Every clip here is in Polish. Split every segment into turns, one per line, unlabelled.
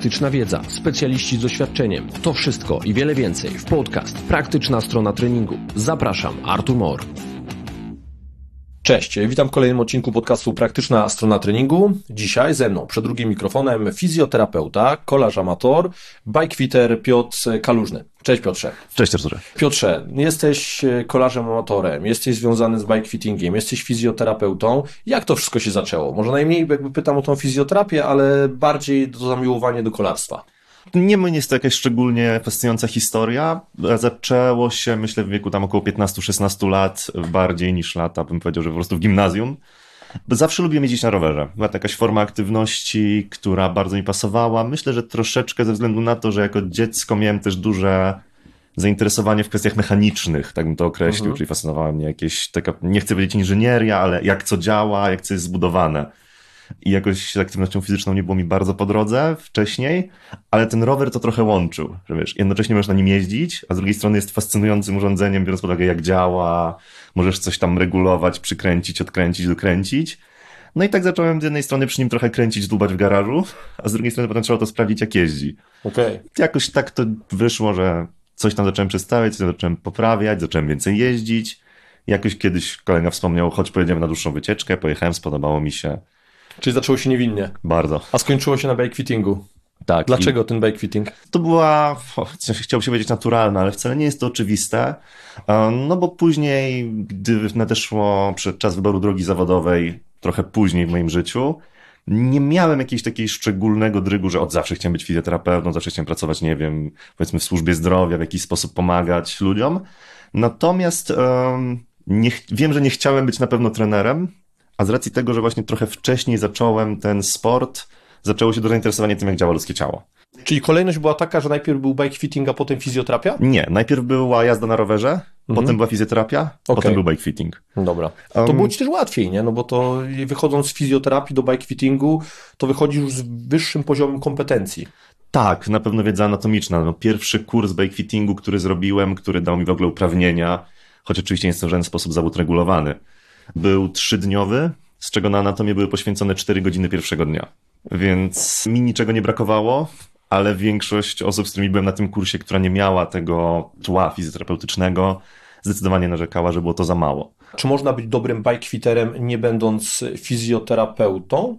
praktyczna wiedza, specjaliści z doświadczeniem. To wszystko i wiele więcej w podcast Praktyczna Strona Treningu. Zapraszam, Artur Mor. Cześć, witam w kolejnym odcinku podcastu Praktyczna Strona Treningu. Dzisiaj ze mną przed drugim mikrofonem fizjoterapeuta, kolarz amator, bikefitter Piotr Kalużny. Cześć Piotrze.
Cześć Arturze.
Piotrze, jesteś kolarzem amatorem, jesteś związany z bikefittingiem, jesteś fizjoterapeutą. Jak to wszystko się zaczęło? Może najmniej jakby pytam o tą fizjoterapię, ale bardziej to zamiłowanie do kolarstwa.
Nie jest to jakaś szczególnie fascynująca historia. Zaczęło się, myślę, w wieku tam około 15-16 lat, bardziej niż lata, bym powiedział, że po prostu w gimnazjum. Zawsze lubiłem jeździć na rowerze. Była to jakaś forma aktywności, która bardzo mi pasowała. Myślę, że troszeczkę ze względu na to, że jako dziecko miałem też duże zainteresowanie w kwestiach mechanicznych, tak bym to określił, czyli fascynowała mnie jakieś taka, nie chcę powiedzieć inżynieria, ale jak co działa, jak co jest zbudowane. I jakoś z aktywnością fizyczną nie było mi bardzo po drodze wcześniej, ale ten rower to trochę łączył, że wiesz, jednocześnie możesz na nim jeździć, a z drugiej strony jest fascynującym urządzeniem, biorąc pod uwagę jak działa, możesz coś tam regulować, przykręcić, odkręcić, dokręcić. No i tak zacząłem z jednej strony przy nim trochę kręcić, dłubać w garażu, a z drugiej strony potem trzeba to sprawdzić jak jeździ.
Okej.
Jakoś tak to wyszło, że coś tam zacząłem przestawiać, coś zacząłem poprawiać, zacząłem więcej jeździć. Jakoś kiedyś kolega wspomniał, chodź pojedziemy na dłuższą wycieczkę, pojechałem, spodobało mi się.
Czyli zaczęło się niewinnie.
Bardzo.
A skończyło się na bikefittingu.
Tak.
Dlaczego ten bikefitting?
To była, chciałbym się powiedzieć naturalna, ale wcale nie jest to oczywiste. No bo później, gdy nadeszło przed czas wyboru drogi zawodowej, trochę później w moim życiu, nie miałem jakiegoś takiego szczególnego drygu, że od zawsze chciałem być fizjoterapeutą, zawsze chciałem pracować, nie wiem, powiedzmy w służbie zdrowia, w jakiś sposób pomagać ludziom. Natomiast wiem, że nie chciałem być na pewno trenerem, a z racji tego, że właśnie trochę wcześniej zacząłem ten sport, zaczęło się duże zainteresowanie tym, jak działa ludzkie ciało.
Czyli kolejność była taka, że najpierw był bikefitting, a potem fizjoterapia?
Nie, najpierw była jazda na rowerze, potem była fizjoterapia, potem był bikefitting.
Dobra. To było ci też łatwiej, nie? No bo to wychodząc z fizjoterapii do bikefittingu, to wychodzisz już z wyższym poziomem kompetencji.
Tak, na pewno wiedza anatomiczna. No, pierwszy kurs bikefittingu, który zrobiłem, który dał mi w ogóle uprawnienia, choć oczywiście nie jest to w żaden sposób zawód regulowany. Był 3-dniowy, z czego na anatomię były poświęcone 4 godziny pierwszego dnia. Więc mi niczego nie brakowało, ale większość osób, z którymi byłem na tym kursie, która nie miała tego tła fizjoterapeutycznego, zdecydowanie narzekała, że było to za mało.
Czy można być dobrym bikefitterem, nie będąc fizjoterapeutą?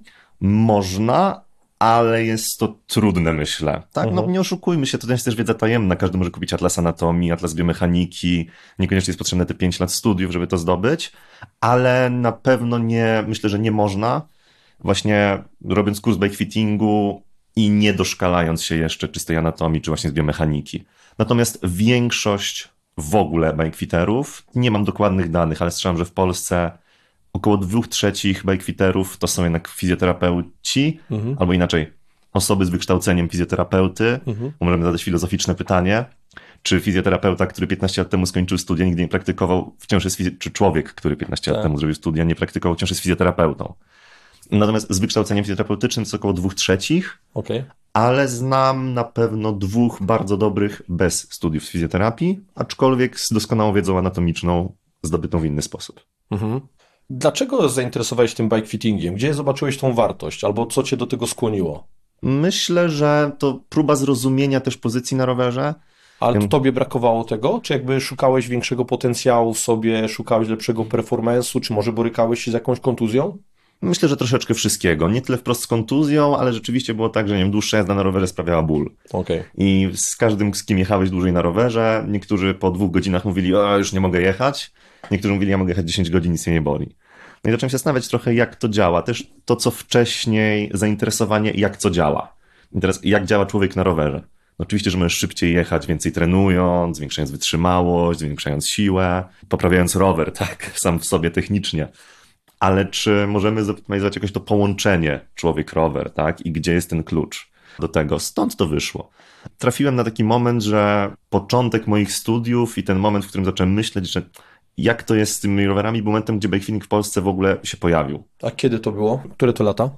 Można, ale jest to trudne, myślę. Tak, no nie oszukujmy się, to jest też wiedza tajemna. Każdy może kupić atlas anatomii, atlas biomechaniki. Niekoniecznie jest potrzebne te 5 lat studiów, żeby to zdobyć, ale na pewno nie, myślę, że nie można, właśnie robiąc kurs bikefittingu i nie doszkalając się jeszcze czy z tej anatomii, czy właśnie z biomechaniki. Natomiast większość w ogóle bikefitterów, nie mam dokładnych danych, ale strzelam, że w Polsce około 2/3 bikefitterów to są jednak fizjoterapeuci, albo inaczej, osoby z wykształceniem fizjoterapeuty. Możemy zadać filozoficzne pytanie, czy fizjoterapeuta, który 15 lat temu skończył studia, nigdy nie praktykował, wciąż jest czy człowiek, który 15 lat temu zrobił studia, nie praktykował, wciąż jest fizjoterapeutą. Natomiast z wykształceniem fizjoterapeutycznym to jest około 2/3, ale znam na pewno 2 bardzo dobrych bez studiów z fizjoterapii, aczkolwiek z doskonałą wiedzą anatomiczną zdobytą w inny sposób.
Dlaczego zainteresowałeś się tym bikefittingiem? Gdzie zobaczyłeś tą wartość? Albo co cię do tego skłoniło?
Myślę, że to próba zrozumienia też pozycji na rowerze.
Ale to tobie brakowało tego? Czy jakby szukałeś większego potencjału w sobie, szukałeś lepszego performance'u, czy może borykałeś się z jakąś kontuzją?
Myślę, że troszeczkę wszystkiego. Nie tyle wprost z kontuzją, ale rzeczywiście było tak, że nie wiem, dłuższa jazda na rowerze sprawiała ból. I z każdym, z kim jechałeś dłużej na rowerze, niektórzy po 2 godzinach mówili, o, już nie mogę jechać. Niektórzy mówili, ja mogę jechać 10 godzin, nic mnie nie boli. No i zacząłem się zastanawiać trochę, jak to działa. Też to, co wcześniej, zainteresowanie, jak co działa. I teraz, jak działa człowiek na rowerze. No oczywiście, że możesz szybciej jechać, więcej trenując, zwiększając wytrzymałość, zwiększając siłę, poprawiając rower, tak, sam w sobie technicznie. Ale czy możemy zoptymalizować jakoś to połączenie człowiek-rower, tak? I gdzie jest ten klucz do tego? Stąd to wyszło. Trafiłem na taki moment, że początek moich studiów i ten moment, w którym zacząłem myśleć, że jak to jest z tymi rowerami, był momentem, gdzie bikefitting w Polsce w ogóle się pojawił.
A kiedy to było? Które to lata?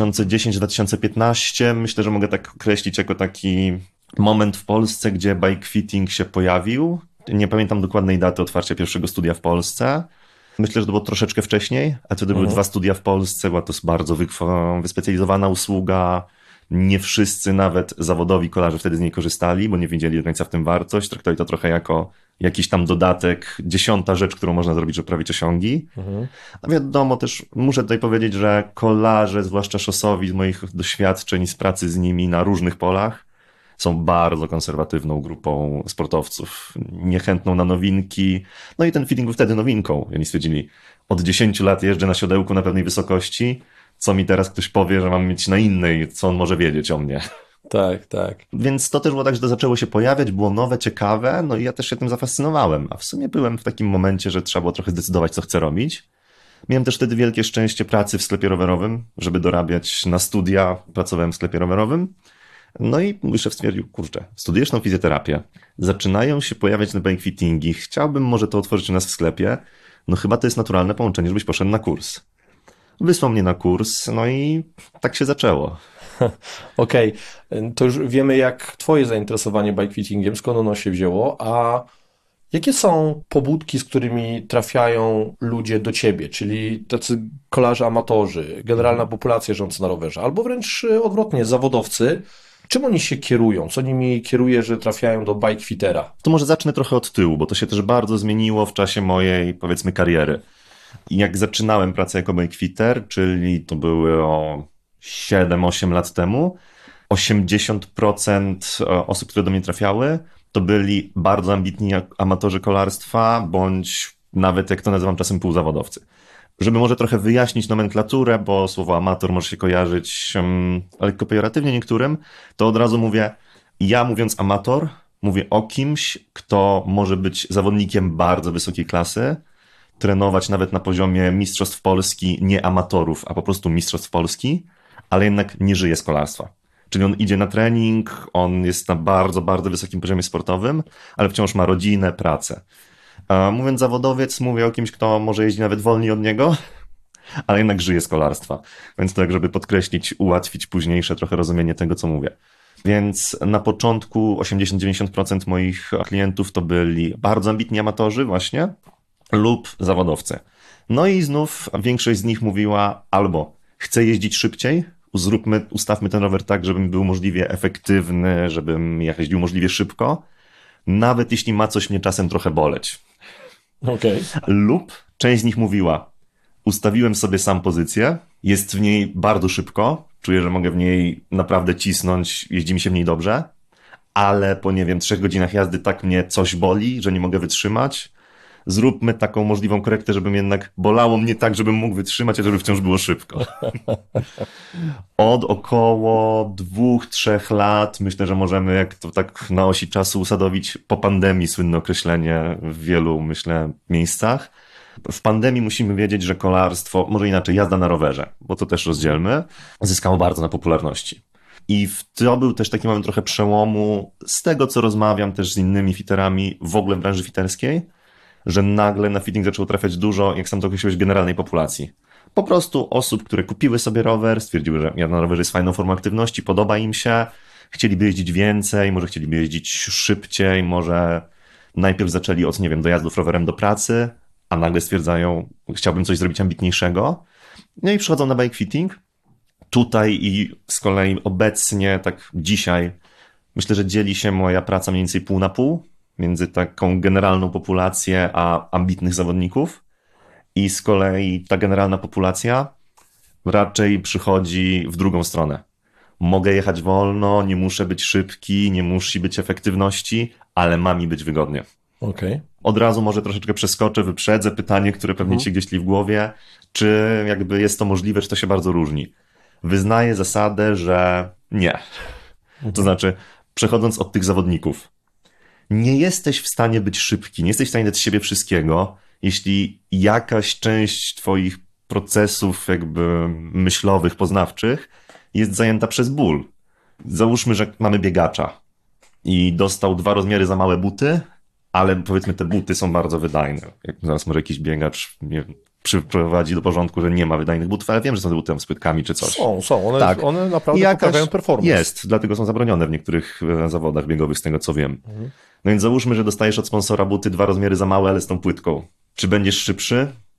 2010-2015. Myślę, że mogę tak określić jako taki moment w Polsce, gdzie bikefitting się pojawił. Nie pamiętam dokładnej daty otwarcia pierwszego studia w Polsce. Myślę, że to było troszeczkę wcześniej, a wtedy były 2 studia w Polsce, była to bardzo wyspecjalizowana usługa. Nie wszyscy, nawet zawodowi kolarze wtedy z niej korzystali, bo nie widzieli do końca w tym wartość. Traktowali to trochę jako jakiś tam dodatek, 10. rzecz, którą można zrobić, żeby poprawić osiągi. A wiadomo też, muszę tutaj powiedzieć, że kolarze, zwłaszcza szosowi, z moich doświadczeń i z pracy z nimi na różnych polach, są bardzo konserwatywną grupą sportowców, niechętną na nowinki. No i ten fitting był wtedy nowinką. Oni stwierdzili, od 10 lat jeżdżę na siodełku na pewnej wysokości, co mi teraz ktoś powie, że mam mieć na innej, co on może wiedzieć o mnie.
Tak, tak.
Więc to też było tak, że to zaczęło się pojawiać, było nowe, ciekawe, no i ja też się tym zafascynowałem. A w sumie byłem w takim momencie, że trzeba było trochę zdecydować, co chcę robić. Miałem też wtedy wielkie szczęście pracy w sklepie rowerowym, żeby dorabiać na studia, pracowałem w sklepie rowerowym. No i mój szef stwierdził, kurczę, studiujesz tą fizjoterapię, zaczynają się pojawiać te bike fittingi, chciałbym może to otworzyć u nas w sklepie, no chyba to jest naturalne połączenie, żebyś poszedł na kurs. Wysłał mnie na kurs, no i tak się zaczęło.
Okej, to już wiemy, jak twoje zainteresowanie bikefittingiem, skąd ono się wzięło, a jakie są pobudki, z którymi trafiają ludzie do ciebie, czyli tacy kolarze amatorzy, generalna populacja jeżdżąca na rowerze, albo wręcz odwrotnie, zawodowcy, czym oni się kierują? Co nimi kieruje, że trafiają do bikefitera?
To może zacznę trochę od tyłu, bo to się też bardzo zmieniło w czasie mojej, powiedzmy, kariery. Jak zaczynałem pracę jako bikefitter, czyli to były o 7-8 lat temu, 80% osób, które do mnie trafiały, to byli bardzo ambitni amatorzy kolarstwa, bądź nawet, jak to nazywam czasem, półzawodowcy. Żeby może trochę wyjaśnić nomenklaturę, bo słowo amator może się kojarzyć lekko pejoratywnie niektórym, to od razu mówię, ja mówiąc amator, mówię o kimś, kto może być zawodnikiem bardzo wysokiej klasy, trenować nawet na poziomie mistrzostw Polski, nie amatorów, a po prostu mistrzostw Polski, ale jednak nie żyje z kolarstwa. Czyli on idzie na trening, on jest na bardzo, bardzo wysokim poziomie sportowym, ale wciąż ma rodzinę, pracę. Mówiąc zawodowiec, mówię o kimś, kto może jeździć nawet wolniej od niego, ale jednak żyje z kolarstwa. Więc to tak, żeby podkreślić, ułatwić późniejsze trochę rozumienie tego, co mówię. Więc na początku 80-90% moich klientów to byli bardzo ambitni amatorzy właśnie lub zawodowcy. No i znów większość z nich mówiła albo chcę jeździć szybciej, ustawmy ten rower tak, żebym był możliwie efektywny, żebym jeździł możliwie szybko, nawet jeśli ma coś mnie czasem trochę boleć.
Okay.
Lub część z nich mówiła, ustawiłem sobie sam pozycję, jest w niej bardzo szybko, czuję, że mogę w niej naprawdę cisnąć, jeździ mi się w niej dobrze, ale po, nie wiem, 3 godzinach jazdy tak mnie coś boli, że nie mogę wytrzymać. Zróbmy taką możliwą korektę, żebym jednak bolało mnie tak, żebym mógł wytrzymać, a żeby wciąż było szybko. Od około 2-3 lat myślę, że możemy, jak to tak na osi czasu usadowić, po pandemii słynne określenie w wielu, myślę, miejscach. W pandemii musimy wiedzieć, że kolarstwo, może inaczej, jazda na rowerze, bo to też rozdzielmy, zyskało bardzo na popularności. I to był też taki moment trochę przełomu z tego, co rozmawiam też z innymi fiterami w ogóle w branży fiterskiej, że nagle na fitting zaczęło trafiać dużo, jak sam to określiłeś, generalnej populacji. Po prostu osób, które kupiły sobie rower, stwierdziły, że jazda na rowerze jest fajną formą aktywności, podoba im się, chcieliby jeździć więcej, może chcieliby jeździć szybciej, może najpierw zaczęli od, nie wiem, dojazdów rowerem do pracy, a nagle stwierdzają, chciałbym coś zrobić ambitniejszego. No i przychodzą na bike fitting. Tutaj i z kolei obecnie, tak dzisiaj, myślę, że dzieli się moja praca mniej więcej pół na pół między taką generalną populację a ambitnych zawodników. I z kolei ta generalna populacja raczej przychodzi w drugą stronę. Mogę jechać wolno, nie muszę być szybki, nie musi być efektywności, ale ma mi być wygodnie.
Okay.
Od razu może troszeczkę przeskoczę, wyprzedzę pytanie, które pewnie ci gdzieś tli w głowie. Czy jakby jest to możliwe, czy to się bardzo różni? Wyznaję zasadę, że nie. To znaczy, przechodząc od tych zawodników, nie jesteś w stanie być szybki, nie jesteś w stanie dać z siebie wszystkiego, jeśli jakaś część twoich procesów jakby myślowych, poznawczych jest zajęta przez ból. Załóżmy, że mamy biegacza i dostał 2 rozmiary za małe buty, ale powiedzmy te buty są bardzo wydajne. Jak zaraz może jakiś biegacz przyprowadzi do porządku, że nie ma wydajnych butów, ale wiem, że są te buty tam z płytkami czy coś.
Są. One naprawdę poprawiają performance.
Jest, dlatego są zabronione w niektórych zawodach biegowych, z tego co wiem. No więc załóżmy, że dostajesz od sponsora buty 2 rozmiary za małe, ale z tą płytką. Czy będziesz szybszy?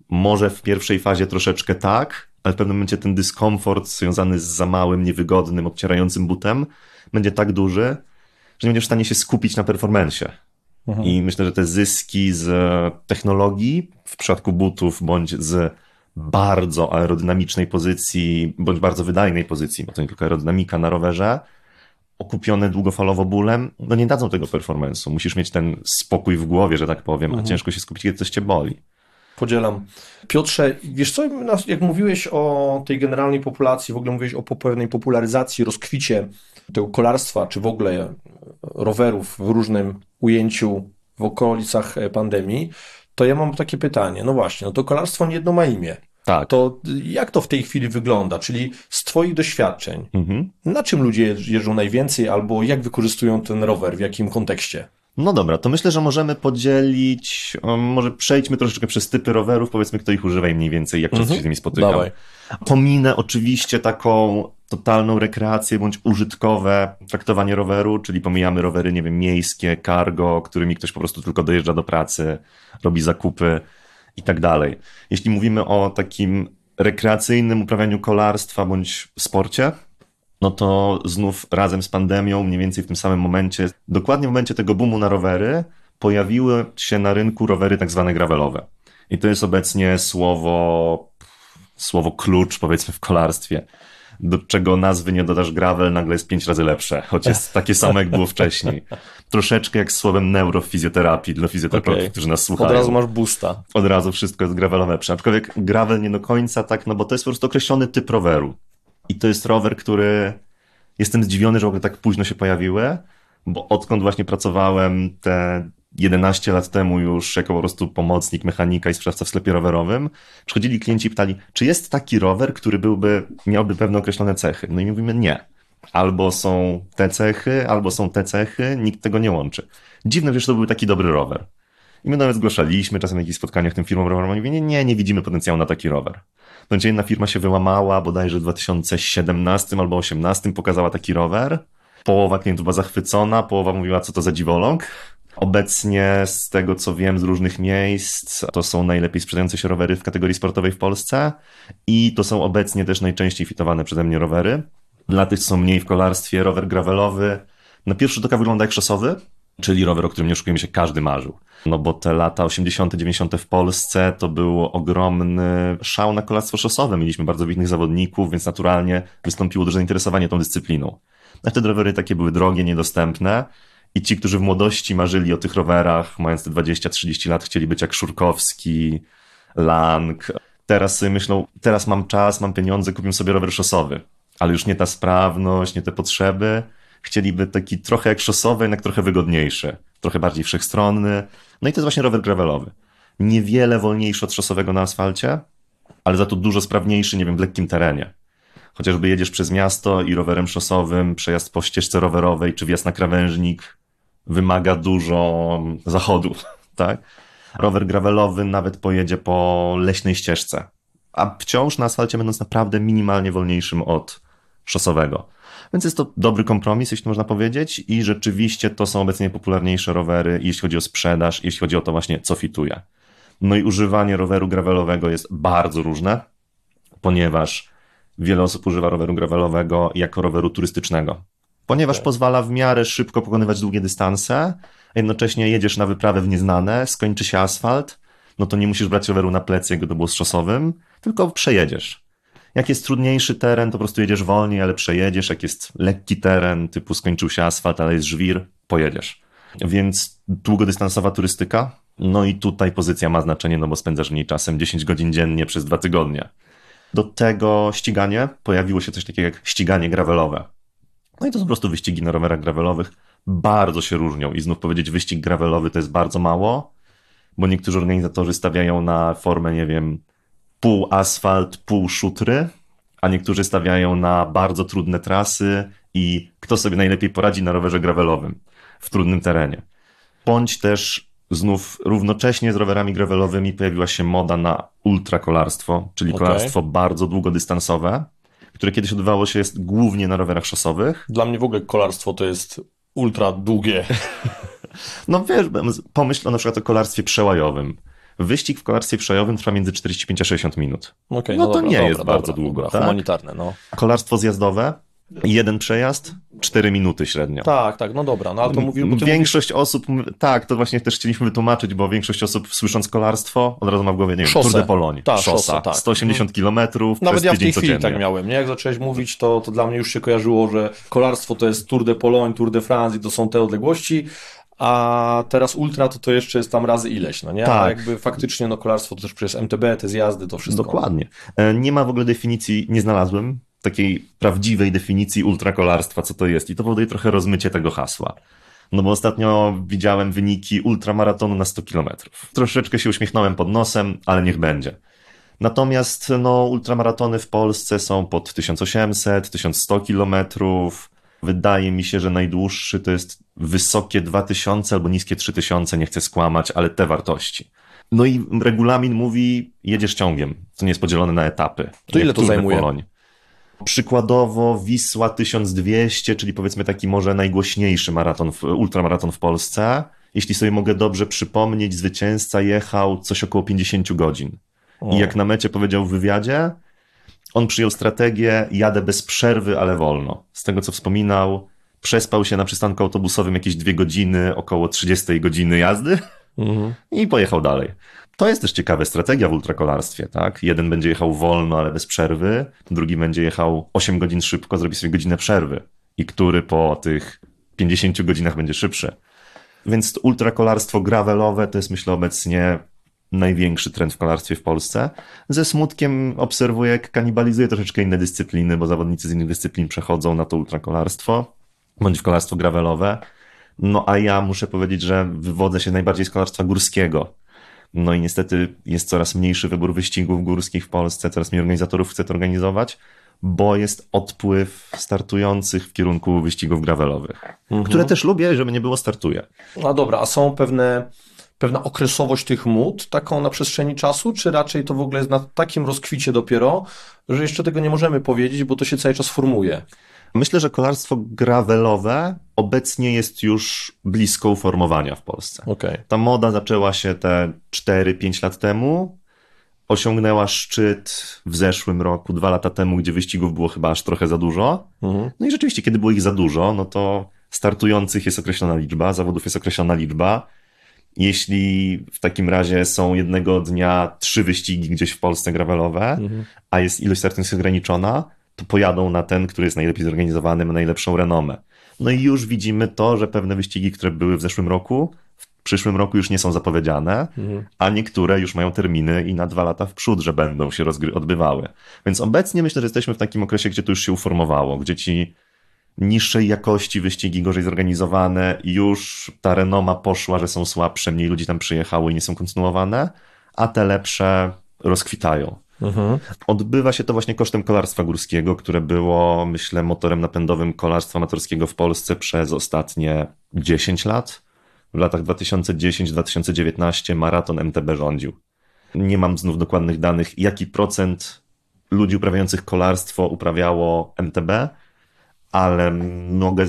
Może w pierwszej fazie troszeczkę tak, ale w pewnym momencie ten dyskomfort związany z za małym, niewygodnym, obcierającym butem będzie tak duży, że nie będziesz w stanie się skupić na performance'ie. I myślę, że te zyski z technologii, w przypadku butów, bądź z bardzo aerodynamicznej pozycji, bądź bardzo wydajnej pozycji, bo to nie tylko aerodynamika na rowerze, okupione długofalowo bólem, no nie dadzą tego performance'u. Musisz mieć ten spokój w głowie, że tak powiem, a ciężko się skupić, kiedy coś cię boli.
Podzielam. Piotrze, wiesz co, jak mówiłeś o tej generalnej populacji, w ogóle mówiłeś o pewnej popularyzacji, rozkwicie tego kolarstwa, czy w ogóle rowerów w różnym ujęciu w okolicach pandemii, to ja mam takie pytanie. No właśnie, no to kolarstwo nie jedno ma imię.
Tak.
To jak to w tej chwili wygląda? Czyli z twoich doświadczeń, na czym ludzie jeżdżą najwięcej albo jak wykorzystują ten rower, w jakim kontekście?
No dobra, to myślę, że możemy podzielić, może przejdźmy troszeczkę przez typy rowerów, powiedzmy, kto ich używa i mniej więcej, jak często się z nimi spotykam.
Dawaj.
Pominę oczywiście taką totalną rekreację bądź użytkowe traktowanie roweru, czyli pomijamy rowery, nie wiem, miejskie, cargo, którymi ktoś po prostu tylko dojeżdża do pracy, robi zakupy i tak dalej. Jeśli mówimy o takim rekreacyjnym uprawianiu kolarstwa bądź sporcie, no to znów razem z pandemią, mniej więcej w tym samym momencie, dokładnie w momencie tego boomu na rowery, pojawiły się na rynku rowery tak zwane gravelowe. I to jest obecnie słowo klucz, powiedzmy, w kolarstwie, do czego nazwy nie dodasz gravel, nagle jest 5 razy lepsze, choć jest takie samo, jak było wcześniej. Troszeczkę jak z słowem neuro w fizjoterapii, dla fizjoterapeutów, którzy nas słuchają.
Od razu masz boosta.
Od razu wszystko jest gravelowe lepsze. Aczkolwiek gravel nie do końca tak, no bo to jest po prostu określony typ roweru. I to jest rower, który jestem zdziwiony, że w ogóle tak późno się pojawiły, bo odkąd właśnie pracowałem te 11 lat temu już jako po prostu pomocnik mechanika i sprzedawca w sklepie rowerowym, przychodzili klienci i pytali, czy jest taki rower, który miałby pewne określone cechy? No i mówimy nie. Albo są te cechy, albo są te cechy, nikt tego nie łączy. Dziwne, że to był taki dobry rower. I my nawet zgłaszaliśmy czasem na jakichś spotkaniach tym firmom rowerowym, oni mówią, nie widzimy potencjału na taki rower. No gdzie jedna firma się wyłamała, bodajże w 2017 albo 2018 pokazała taki rower. Połowa klientów była zachwycona, połowa mówiła, co to za dziwoląg. Obecnie z tego, co wiem z różnych miejsc, to są najlepiej sprzedające się rowery w kategorii sportowej w Polsce i to są obecnie też najczęściej fitowane przeze mnie rowery. Dla tych, co są mniej w kolarstwie, rower gravelowy na pierwszy rzut oka wygląda jak szosowy, czyli rower, o którym nie oszukujemy się, każdy marzył. No bo te lata 80., 90. w Polsce to był ogromny szał na kolarstwo szosowe. Mieliśmy bardzo wybitnych zawodników, więc naturalnie wystąpiło duże zainteresowanie tą dyscypliną. A wtedy rowery takie były drogie, niedostępne i ci, którzy w młodości marzyli o tych rowerach, mając te 20-30 lat, chcieli być jak Szurkowski, Lang. Teraz sobie myślą, teraz mam czas, mam pieniądze, kupię sobie rower szosowy. Ale już nie ta sprawność, nie te potrzeby. Chcieliby taki trochę jak szosowy, jednak trochę wygodniejszy, trochę bardziej wszechstronny. No i to jest właśnie rower gravelowy. Niewiele wolniejszy od szosowego na asfalcie, ale za to dużo sprawniejszy, nie wiem, w lekkim terenie. Chociażby jedziesz przez miasto i rowerem szosowym, przejazd po ścieżce rowerowej czy wjazd na krawężnik wymaga dużo zachodu, tak? Rower gravelowy nawet pojedzie po leśnej ścieżce, a wciąż na asfalcie będąc naprawdę minimalnie wolniejszym od szosowego. Więc jest to dobry kompromis, jeśli można powiedzieć, i rzeczywiście to są obecnie najpopularniejsze rowery, jeśli chodzi o sprzedaż, jeśli chodzi o to właśnie, co fituje. No i używanie roweru gravelowego jest bardzo różne, ponieważ wiele osób używa roweru gravelowego jako roweru turystycznego, ponieważ pozwala w miarę szybko pokonywać długie dystanse, a jednocześnie jedziesz na wyprawę w nieznane, skończy się asfalt, no to nie musisz brać roweru na plecy, jak to było z szosowym, tylko przejedziesz. Jak jest trudniejszy teren, to po prostu jedziesz wolniej, ale przejedziesz. Jak jest lekki teren, typu skończył się asfalt, ale jest żwir, pojedziesz. Więc długodystansowa turystyka. No i tutaj pozycja ma znaczenie, no bo spędzasz w niej czasem 10 godzin dziennie przez 2 tygodnie. Do tego ściganie pojawiło się coś takiego jak ściganie gravelowe. No i to są po prostu wyścigi na rowerach gravelowych. Bardzo się różnią i znów powiedzieć wyścig gravelowy to jest bardzo mało, bo niektórzy organizatorzy stawiają na formę, nie wiem, pół asfalt, pół szutry, a niektórzy stawiają na bardzo trudne trasy i kto sobie najlepiej poradzi na rowerze gravelowym w trudnym terenie. Bądź też znów równocześnie z rowerami gravelowymi pojawiła się moda na ultrakolarstwo, czyli kolarstwo bardzo długodystansowe, które kiedyś odbywało się głównie na rowerach szosowych.
Dla mnie w ogóle kolarstwo to jest ultra długie.
No wiesz, pomyśl o na przykład o kolarstwie przełajowym. Wyścig w kolarstwie przejowym trwa między 45 a 60 minut.
Okay,
no to dobra, nie jest bardzo długo. Tak?
Humanitarne, no.
Kolarstwo zjazdowe, jeden przejazd, 4 minuty średnio.
Tak, no dobra, no ale to
Większość osób, tak, to właśnie też chcieliśmy wytłumaczyć, bo większość osób słysząc kolarstwo, od razu ma w głowie, nie wiem, Tour de Pologne, szosa, tak. 180 kilometrów,
nawet ja w tej chwili
codziennie.
Tak miałem, nie? Jak zacząłeś mówić, to dla mnie już się kojarzyło, że kolarstwo to jest Tour de Pologne, Tour de France i to są te odległości, a teraz ultra to jeszcze jest tam razy ileś, no nie?
Tak.
A jakby faktycznie kolarstwo to też przez MTB, te zjazdy, to wszystko.
Dokładnie. Nie ma w ogóle definicji, nie znalazłem takiej prawdziwej definicji ultrakolarstwa, co to jest i to powoduje trochę rozmycie tego hasła. No bo ostatnio widziałem wyniki ultramaratonu na 100 kilometrów. Troszeczkę się uśmiechnąłem pod nosem, ale niech będzie. Natomiast ultramaratony w Polsce są pod 1800, 1100 kilometrów. Wydaje mi się, że najdłuższy to jest wysokie 2000 albo niskie 3000, nie chcę skłamać, ale te wartości. No i regulamin mówi, jedziesz ciągiem, to nie jest podzielone na etapy.
To ile to zajmuje?
Poloń. Przykładowo Wisła 1200, czyli powiedzmy taki może najgłośniejszy ultramaraton w Polsce. Jeśli sobie mogę dobrze przypomnieć, zwycięzca jechał coś około 50 godzin. I jak na mecie powiedział w wywiadzie, on przyjął strategię, jadę bez przerwy, ale wolno. Z tego co wspominał, przespał się na przystanku autobusowym jakieś 2 godziny, około 30 godziny jazdy i pojechał dalej. To jest też ciekawa strategia w ultrakolarstwie, tak? Jeden będzie jechał wolno, ale bez przerwy, drugi będzie jechał 8 godzin szybko, zrobi sobie godzinę przerwy. I który po tych 50 godzinach będzie szybszy. Więc ultrakolarstwo gravelowe to jest, myślę, obecnie największy trend w kolarstwie w Polsce. Ze smutkiem obserwuję, jak kanibalizuje troszeczkę inne dyscypliny, bo zawodnicy z innych dyscyplin przechodzą na to ultrakolarstwo, bądź w kolarstwo gravelowe. No a ja muszę powiedzieć, że wywodzę się najbardziej z kolarstwa górskiego. No i niestety jest coraz mniejszy wybór wyścigów górskich w Polsce, coraz mniej organizatorów chce to organizować, bo jest odpływ startujących w kierunku wyścigów gravelowych, które też lubię, żeby nie było, startuję.
No dobra, a są pewna okresowość tych mód, taką na przestrzeni czasu, czy raczej to w ogóle jest na takim rozkwicie dopiero, że jeszcze tego nie możemy powiedzieć, bo to się cały czas formuje?
Myślę, że kolarstwo gravelowe obecnie jest już blisko uformowania w Polsce.
Okay.
Ta moda zaczęła się te 4-5 lat temu, osiągnęła szczyt w zeszłym roku, 2 lata temu, gdzie wyścigów było chyba aż trochę za dużo. No i rzeczywiście, kiedy było ich za dużo, no to startujących jest określona liczba, zawodów jest określona liczba. Jeśli w takim razie są jednego dnia 3 wyścigi gdzieś w Polsce gravelowe, a jest ilość startujących ograniczona, to pojadą na ten, który jest najlepiej zorganizowany, ma najlepszą renomę. No i już widzimy to, że pewne wyścigi, które były w zeszłym roku, w przyszłym roku już nie są zapowiedziane, a niektóre już mają terminy i na 2 lata w przód, że będą się odbywały. Więc obecnie myślę, że jesteśmy w takim okresie, gdzie to już się uformowało, gdzie ci niższej jakości wyścigi, gorzej zorganizowane, już ta renoma poszła, że są słabsze, mniej ludzi tam przyjechało i nie są kontynuowane, a te lepsze rozkwitają. Odbywa się to właśnie kosztem kolarstwa górskiego, które było, myślę, motorem napędowym kolarstwa amatorskiego w Polsce przez ostatnie 10 lat. W latach 2010-2019 maraton MTB rządził. Nie mam znów dokładnych danych, jaki procent ludzi uprawiających kolarstwo uprawiało MTB, ale mogę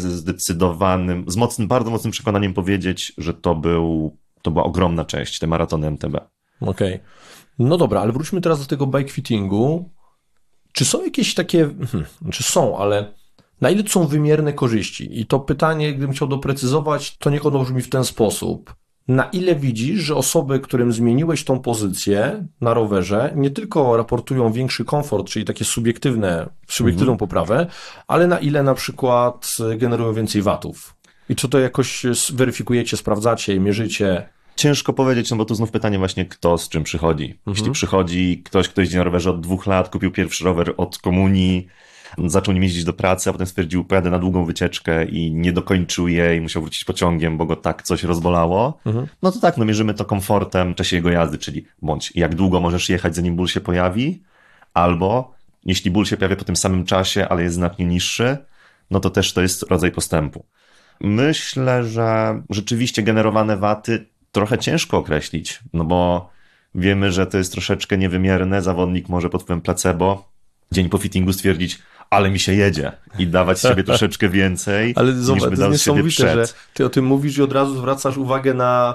bardzo mocnym przekonaniem powiedzieć, że to była ogromna część, te maratony MTB.
Okej. No dobra, ale wróćmy teraz do tego bike fittingu. Czy są jakieś takie, ale na ile to są wymierne korzyści? I to pytanie, gdybym chciał doprecyzować, to niech ono brzmi w ten sposób. Na ile widzisz, że osoby, którym zmieniłeś tą pozycję na rowerze, nie tylko raportują większy komfort, czyli takie subiektywną poprawę, ale na ile na przykład generują więcej watów? I czy to jakoś weryfikujecie, sprawdzacie, mierzycie?
Ciężko powiedzieć, no bo tu znów pytanie właśnie, kto z czym przychodzi. Jeśli przychodzi ktoś, kto jeździ na rowerze od 2 lat, kupił pierwszy rower od komunii, zaczął nim jeździć do pracy, a potem stwierdził, pojadę na długą wycieczkę i nie dokończył jej i musiał wrócić pociągiem, bo go tak coś rozbolało, no to tak, mierzymy to komfortem w czasie jego jazdy, czyli bądź jak długo możesz jechać, zanim ból się pojawi, albo jeśli ból się pojawia po tym samym czasie, ale jest znacznie niższy, no to też to jest rodzaj postępu. Myślę, że rzeczywiście generowane waty trochę ciężko określić, no bo wiemy, że to jest troszeczkę niewymierne. Zawodnik może pod wpływem placebo dzień po fittingu stwierdzić, ale mi się jedzie i dawać sobie troszeczkę więcej,
ale
niż
zobacz,
wydał z siebie przed.
Że ty o tym mówisz i od razu zwracasz uwagę na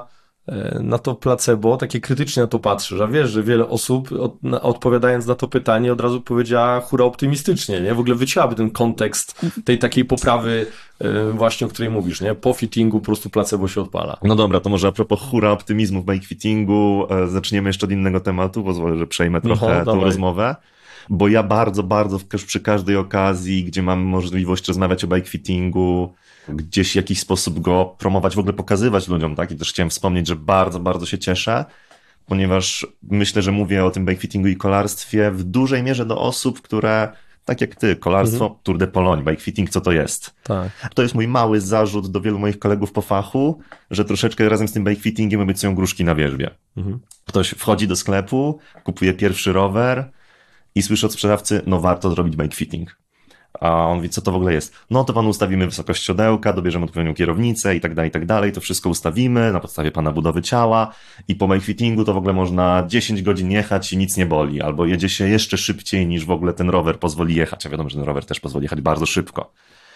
na to placebo, takie krytycznie na to patrzysz, a wiesz, że wiele osób odpowiadając na to pytanie od razu powiedziała hura optymistycznie, nie? W ogóle wycięłaby ten kontekst tej takiej poprawy właśnie, o której mówisz, nie? Po fittingu po prostu placebo się odpala.
No dobra, to może a propos hura optymizmu w bike fittingu, zaczniemy jeszcze od innego tematu, pozwolę, że przejmę trochę tą rozmowę, bo ja bardzo przy każdej okazji, gdzie mam możliwość rozmawiać o bike fittingu, gdzieś w jakiś sposób go promować, w ogóle pokazywać ludziom, tak? I też chciałem wspomnieć, że bardzo się cieszę, ponieważ myślę, że mówię o tym bike fittingu i kolarstwie w dużej mierze do osób, które, tak jak ty, kolarstwo, Tour de Pologne, bike fitting, co to jest?
Tak.
To jest mój mały zarzut do wielu moich kolegów po fachu, że troszeczkę razem z tym bike fittingiem obiecują gruszki na wierzbie. Ktoś wchodzi do sklepu, kupuje pierwszy rower i słyszy od sprzedawcy, no warto zrobić bike fitting. A on mówi, co to w ogóle jest? No to panu ustawimy wysokość siodełka, dobierzemy odpowiednią kierownicę i tak dalej, to wszystko ustawimy na podstawie pana budowy ciała i po bike fittingu to w ogóle można 10 godzin jechać i nic nie boli, albo jedzie się jeszcze szybciej niż w ogóle ten rower pozwoli jechać, a wiadomo, że ten rower też pozwoli jechać bardzo szybko.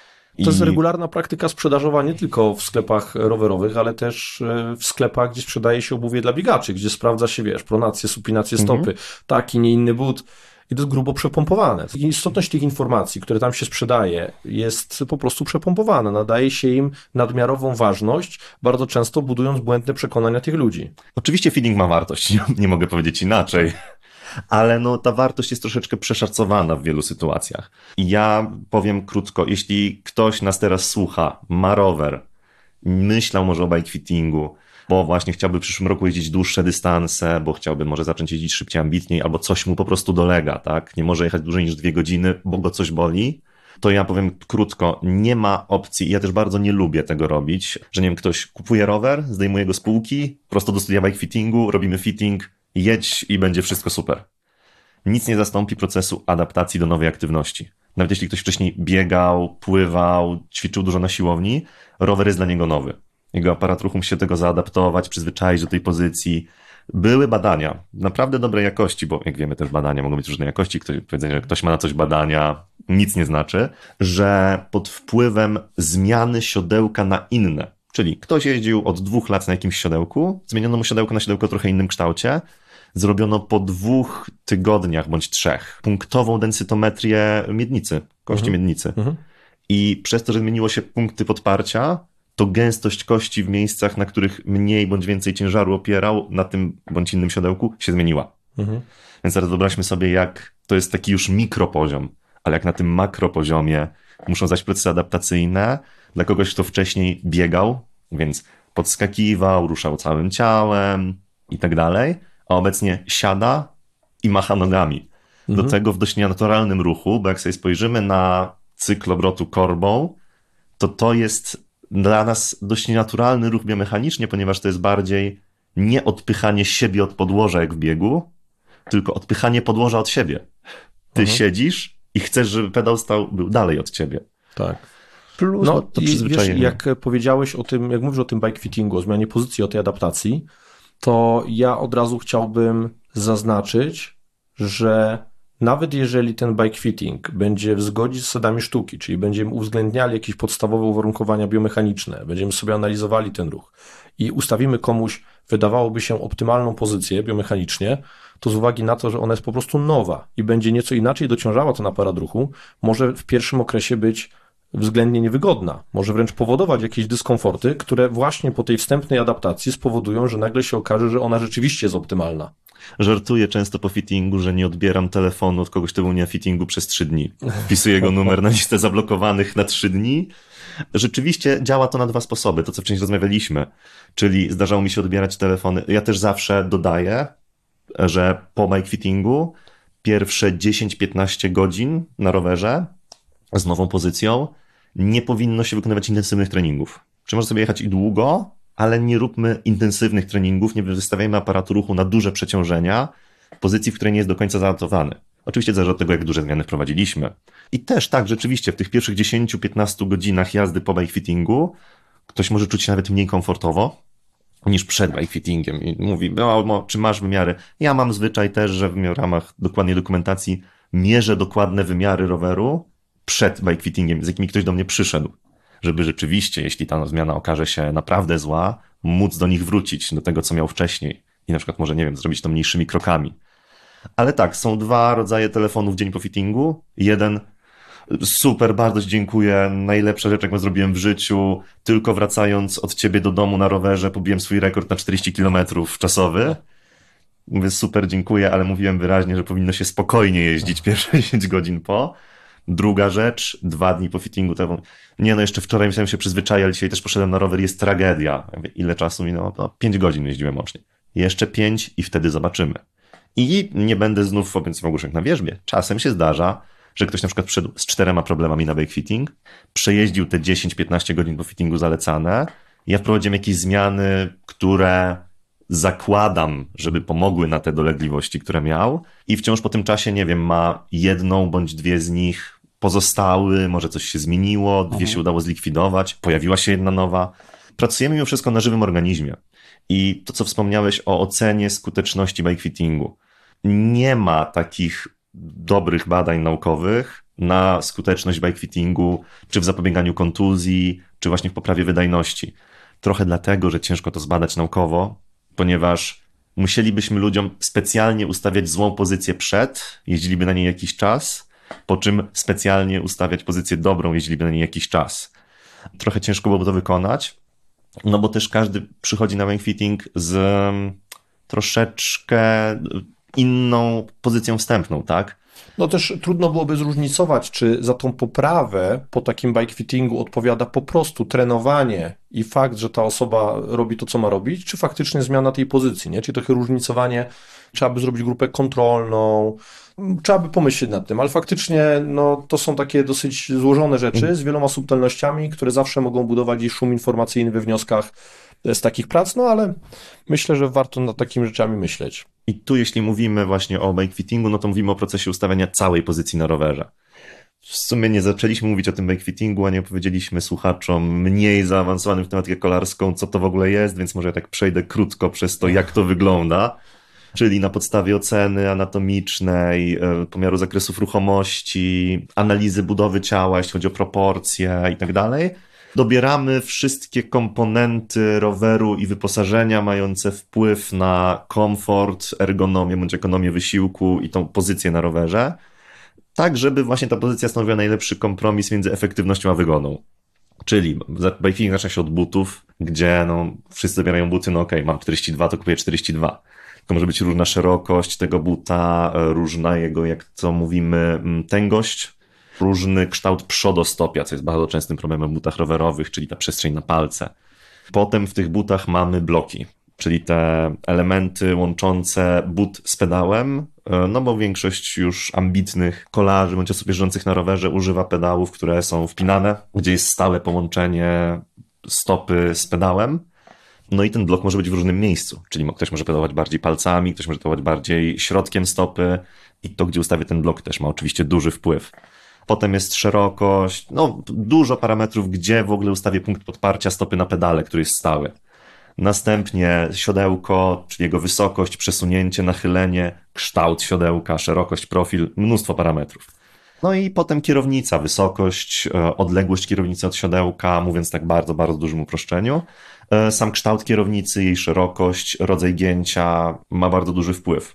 To jest regularna praktyka sprzedażowa nie tylko w sklepach rowerowych, ale też w sklepach, gdzie sprzedaje się obuwie dla biegaczy, gdzie sprawdza się, wiesz, pronację, supinację stopy, taki, nie inny but. I to jest grubo przepompowane. Istotność tych informacji, które tam się sprzedaje, jest po prostu przepompowana. Nadaje się im nadmiarową ważność, bardzo często budując błędne przekonania tych ludzi.
Oczywiście feeling ma wartość, nie mogę powiedzieć inaczej. Ale no ta wartość jest troszeczkę przeszacowana w wielu sytuacjach. I ja powiem krótko, jeśli ktoś nas teraz słucha, ma rower, myślał może o bike fittingu, bo właśnie chciałby w przyszłym roku jeździć dłuższe dystanse, bo chciałby może zacząć jeździć szybciej, ambitniej, albo coś mu po prostu dolega, tak? Nie może jechać dłużej niż 2 godziny, bo go coś boli. To ja powiem krótko, nie ma opcji, ja też bardzo nie lubię tego robić, że nie wiem, ktoś kupuje rower, zdejmuje go z półki, prosto do studia bike fittingu, robimy fitting, jedź i będzie wszystko super. Nic nie zastąpi procesu adaptacji do nowej aktywności. Nawet jeśli ktoś wcześniej biegał, pływał, ćwiczył dużo na siłowni, rower jest dla niego nowy. Jego aparat ruchu musi się do tego zaadaptować, przyzwyczaić do tej pozycji. Były badania, naprawdę dobrej jakości, bo jak wiemy też badania mogą być różnej jakości. Powiedzenie, że ktoś ma na coś badania, nic nie znaczy, że pod wpływem zmiany siodełka na inne, czyli ktoś jeździł od 2 lat na jakimś siodełku, zmieniono mu siodełko na siodełko o trochę innym kształcie, zrobiono po 2 tygodniach bądź 3 punktową densytometrię miednicy, kości miednicy. I przez to, że zmieniło się punkty podparcia, to gęstość kości w miejscach, na których mniej bądź więcej ciężaru opierał na tym bądź innym siodełku, się zmieniła. Więc teraz wyobraźmy sobie, jak to jest taki już mikropoziom, ale jak na tym makropoziomie muszą zaś procesy adaptacyjne dla kogoś, kto wcześniej biegał, więc podskakiwał, ruszał całym ciałem i tak dalej, a obecnie siada i macha nogami. Do tego w dość nienaturalnym ruchu, bo jak sobie spojrzymy na cykl obrotu korbą, to jest dla nas dość nienaturalny ruch biomechanicznie, ponieważ to jest bardziej nie odpychanie siebie od podłoża jak w biegu, tylko odpychanie podłoża od siebie. Ty siedzisz i chcesz, żeby pedał był dalej od ciebie.
Tak.
Plus
no
to
i
przyzwyczajenie.
wiesz, jak powiedziałeś o tym, jak mówisz o tym bike fittingu, o zmianie pozycji, o tej adaptacji, to ja od razu chciałbym zaznaczyć, że nawet jeżeli ten bike fitting będzie w zgodzie z zasadami sztuki, czyli będziemy uwzględniali jakieś podstawowe uwarunkowania biomechaniczne, będziemy sobie analizowali ten ruch i ustawimy komuś, wydawałoby się, optymalną pozycję biomechanicznie, to z uwagi na to, że ona jest po prostu nowa i będzie nieco inaczej dociążała ten aparat ruchu, może w pierwszym okresie być względnie niewygodna, może wręcz powodować jakieś dyskomforty, które właśnie po tej wstępnej adaptacji spowodują, że nagle się okaże, że ona rzeczywiście jest optymalna.
Żartuję często po fittingu, że nie odbieram telefonu od kogoś, kto był na fittingu przez 3 dni. Wpisuję jego numer na listę zablokowanych na 3 dni. Rzeczywiście działa to na 2 sposoby, to co wcześniej rozmawialiśmy. Czyli zdarzało mi się odbierać telefony. Ja też zawsze dodaję, że po bike fittingu pierwsze 10-15 godzin na rowerze z nową pozycją nie powinno się wykonywać intensywnych treningów. Czy można sobie jechać i długo, ale nie róbmy intensywnych treningów, nie wystawiajmy aparatu ruchu na duże przeciążenia w pozycji, w której nie jest do końca zaadaptowany. Oczywiście zależy od tego, jak duże zmiany wprowadziliśmy. I też tak, rzeczywiście w tych pierwszych 10-15 godzinach jazdy po bike fittingu ktoś może czuć się nawet mniej komfortowo niż przed bike fittingiem. I mówi, czy masz wymiary? Ja mam zwyczaj też, że w ramach dokładnej dokumentacji mierzę dokładne wymiary roweru przed bike fittingiem, z jakimi ktoś do mnie przyszedł. Żeby rzeczywiście, jeśli ta zmiana okaże się naprawdę zła, móc do nich wrócić, do tego, co miał wcześniej. I na przykład może, nie wiem, zrobić to mniejszymi krokami. Ale tak, są dwa rodzaje telefonów dzień po fittingu. Jeden, super, bardzo ci dziękuję, najlepsza rzecz, jaką zrobiłem w życiu. Tylko wracając od ciebie do domu na rowerze pobiłem swój rekord na 40 km czasowy. Mówię, super, dziękuję, ale mówiłem wyraźnie, że powinno się spokojnie jeździć pierwsze 10 godzin po. Druga rzecz, 2 dni po fittingu. Nie, no jeszcze wczoraj musiałem się przyzwyczaić, ale dzisiaj też poszedłem na rower, jest tragedia. Ja mówię, ile czasu minęło? No, 5 godzin jeździłem łącznie. Jeszcze 5 i wtedy zobaczymy. I nie będę znów wobec ogłuszek na wierzbie. Czasem się zdarza, że ktoś na przykład przyszedł z 4 problemami na bike fitting, przejeździł te 10-15 godzin po fittingu zalecane. Ja wprowadziłem jakieś zmiany, które zakładam, żeby pomogły na te dolegliwości, które miał, i wciąż po tym czasie, nie wiem, ma 1 bądź 2 z nich pozostały, może coś się zmieniło, 2 się udało zlikwidować, pojawiła się 1 nowa. Pracujemy mimo wszystko na żywym organizmie. I to, co wspomniałeś o ocenie skuteczności bike fittingu. Nie ma takich dobrych badań naukowych na skuteczność bike fittingu, czy w zapobieganiu kontuzji, czy właśnie w poprawie wydajności. Trochę dlatego, że ciężko to zbadać naukowo, ponieważ musielibyśmy ludziom specjalnie ustawiać złą pozycję przed, jeździliby na niej jakiś czas, po czym specjalnie ustawiać pozycję dobrą, jeździliby na niej jakiś czas. Trochę ciężko byłoby to wykonać, no bo też każdy przychodzi na bike fitting z troszeczkę inną pozycją wstępną, tak?
No też trudno byłoby zróżnicować, czy za tą poprawę po takim bike fittingu odpowiada po prostu trenowanie i fakt, że ta osoba robi to, co ma robić, czy faktycznie zmiana tej pozycji, nie? Czyli trochę różnicowanie, trzeba by zrobić grupę kontrolną, trzeba by pomyśleć nad tym, ale faktycznie no, to są takie dosyć złożone rzeczy z wieloma subtelnościami, które zawsze mogą budować i szum informacyjny we wnioskach z takich prac, no ale myślę, że warto nad takimi rzeczami myśleć.
I tu, jeśli mówimy właśnie o bike fittingu, no to mówimy o procesie ustawiania całej pozycji na rowerze. W sumie nie zaczęliśmy mówić o tym bike fittingu, a nie opowiedzieliśmy słuchaczom mniej zaawansowanym w tematykę kolarską, co to w ogóle jest, więc może ja tak przejdę krótko przez to, jak to wygląda. Czyli na podstawie oceny anatomicznej, pomiaru zakresów ruchomości, analizy budowy ciała, jeśli chodzi o proporcje i tak dalej, dobieramy wszystkie komponenty roweru i wyposażenia mające wpływ na komfort, ergonomię bądź ekonomię wysiłku i tą pozycję na rowerze, tak żeby właśnie ta pozycja stanowiła najlepszy kompromis między efektywnością a wygodą. Czyli bikepacking zaczyna się od butów, gdzie no, wszyscy zabierają buty, no okej, mam 42, to kupuję 42. To może być różna szerokość tego buta, różna jego, jak to mówimy, tęgość, różny kształt przodostopia, co jest bardzo częstym problemem w butach rowerowych, czyli ta przestrzeń na palce. Potem w tych butach mamy bloki, czyli te elementy łączące but z pedałem, no bo większość już ambitnych kolarzy bądź osób jeżdżących na rowerze używa pedałów, które są wpinane, gdzie jest stałe połączenie stopy z pedałem. No i ten blok może być w różnym miejscu, czyli ktoś może pedałować bardziej palcami, ktoś może pedałować bardziej środkiem stopy i to, gdzie ustawię ten blok, też ma oczywiście duży wpływ. Potem jest szerokość, no dużo parametrów, gdzie w ogóle ustawię punkt podparcia stopy na pedale, który jest stały. Następnie siodełko, czyli jego wysokość, przesunięcie, nachylenie, kształt siodełka, szerokość, profil, mnóstwo parametrów. No i potem kierownica, wysokość, odległość kierownicy od siodełka, mówiąc tak bardzo, bardzo dużym uproszczeniu. Sam kształt kierownicy, jej szerokość, rodzaj gięcia ma bardzo duży wpływ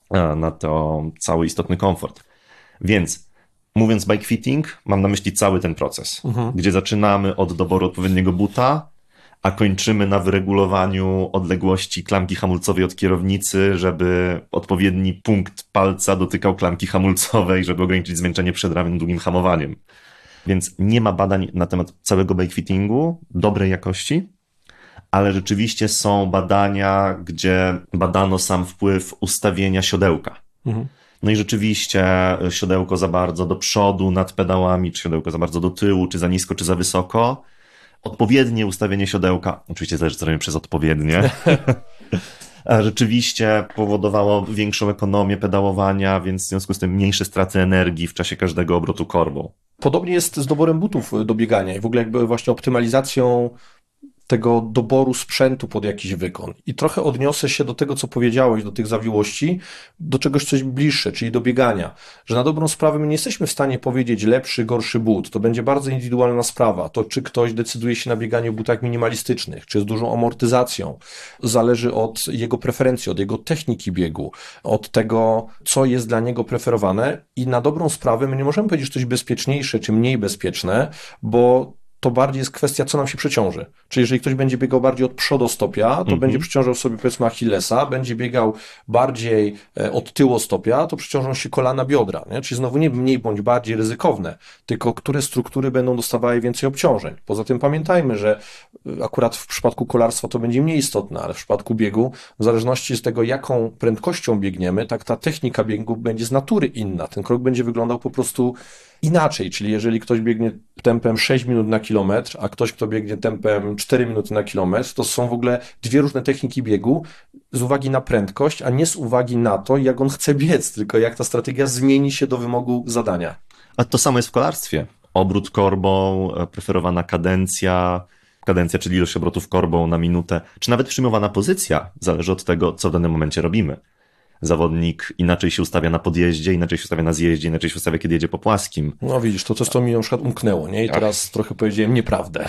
na to cały istotny komfort. Więc mówiąc bike fitting, mam na myśli cały ten proces, gdzie zaczynamy od doboru odpowiedniego buta, a kończymy na wyregulowaniu odległości klamki hamulcowej od kierownicy, żeby odpowiedni punkt palca dotykał klamki hamulcowej, żeby ograniczyć zmęczenie przed ramym długim hamowaniem. Więc nie ma badań na temat całego bike fittingu dobrej jakości, ale rzeczywiście są badania, gdzie badano sam wpływ ustawienia siodełka. No i rzeczywiście siodełko za bardzo do przodu nad pedałami, czy siodełko za bardzo do tyłu, czy za nisko, czy za wysoko. Odpowiednie ustawienie siodełka, oczywiście zależy, co robimy przez odpowiednie, rzeczywiście powodowało większą ekonomię pedałowania, więc w związku z tym mniejsze straty energii w czasie każdego obrotu korbą.
Podobnie jest z doborem butów do biegania i w ogóle jakby właśnie optymalizacją tego doboru sprzętu pod jakiś wykon. I trochę odniosę się do tego, co powiedziałeś, do tych zawiłości, do czegoś coś bliższe, czyli do biegania. Że na dobrą sprawę my nie jesteśmy w stanie powiedzieć lepszy, gorszy but. To będzie bardzo indywidualna sprawa. To, czy ktoś decyduje się na bieganie w butach minimalistycznych, czy z dużą amortyzacją, zależy od jego preferencji, od jego techniki biegu, od tego, co jest dla niego preferowane. I na dobrą sprawę my nie możemy powiedzieć, że coś bezpieczniejsze, czy mniej bezpieczne, bo to bardziej jest kwestia, co nam się przeciąży. Czyli jeżeli ktoś będzie biegał bardziej od przodostopia, to będzie przeciążał sobie, powiedzmy, Achillesa, będzie biegał bardziej od tyłostopia, to przeciążą się kolana, biodra. Nie? Czyli znowu nie mniej bądź bardziej ryzykowne, tylko które struktury będą dostawały więcej obciążeń. Poza tym pamiętajmy, że akurat w przypadku kolarstwa to będzie mniej istotne, ale w przypadku biegu, w zależności z tego, jaką prędkością biegniemy, tak ta technika biegu będzie z natury inna. Ten krok będzie wyglądał po prostu inaczej, czyli jeżeli ktoś biegnie tempem 6 minut na kilometr, a ktoś, kto biegnie tempem 4 minuty na kilometr, to są w ogóle dwie różne techniki biegu z uwagi na prędkość, a nie z uwagi na to, jak on chce biec, tylko jak ta strategia zmieni się do wymogu zadania.
A to samo jest w kolarstwie. Obrót korbą, preferowana kadencja, czyli ilość obrotów korbą na minutę, czy nawet przyjmowana pozycja, zależy od tego, co w danym momencie robimy. Zawodnik inaczej się ustawia na podjeździe, inaczej się ustawia na zjeździe, inaczej się ustawia, kiedy jedzie po płaskim.
No widzisz, to coś, co mi na przykład umknęło, nie? I teraz trochę powiedziałem nieprawdę.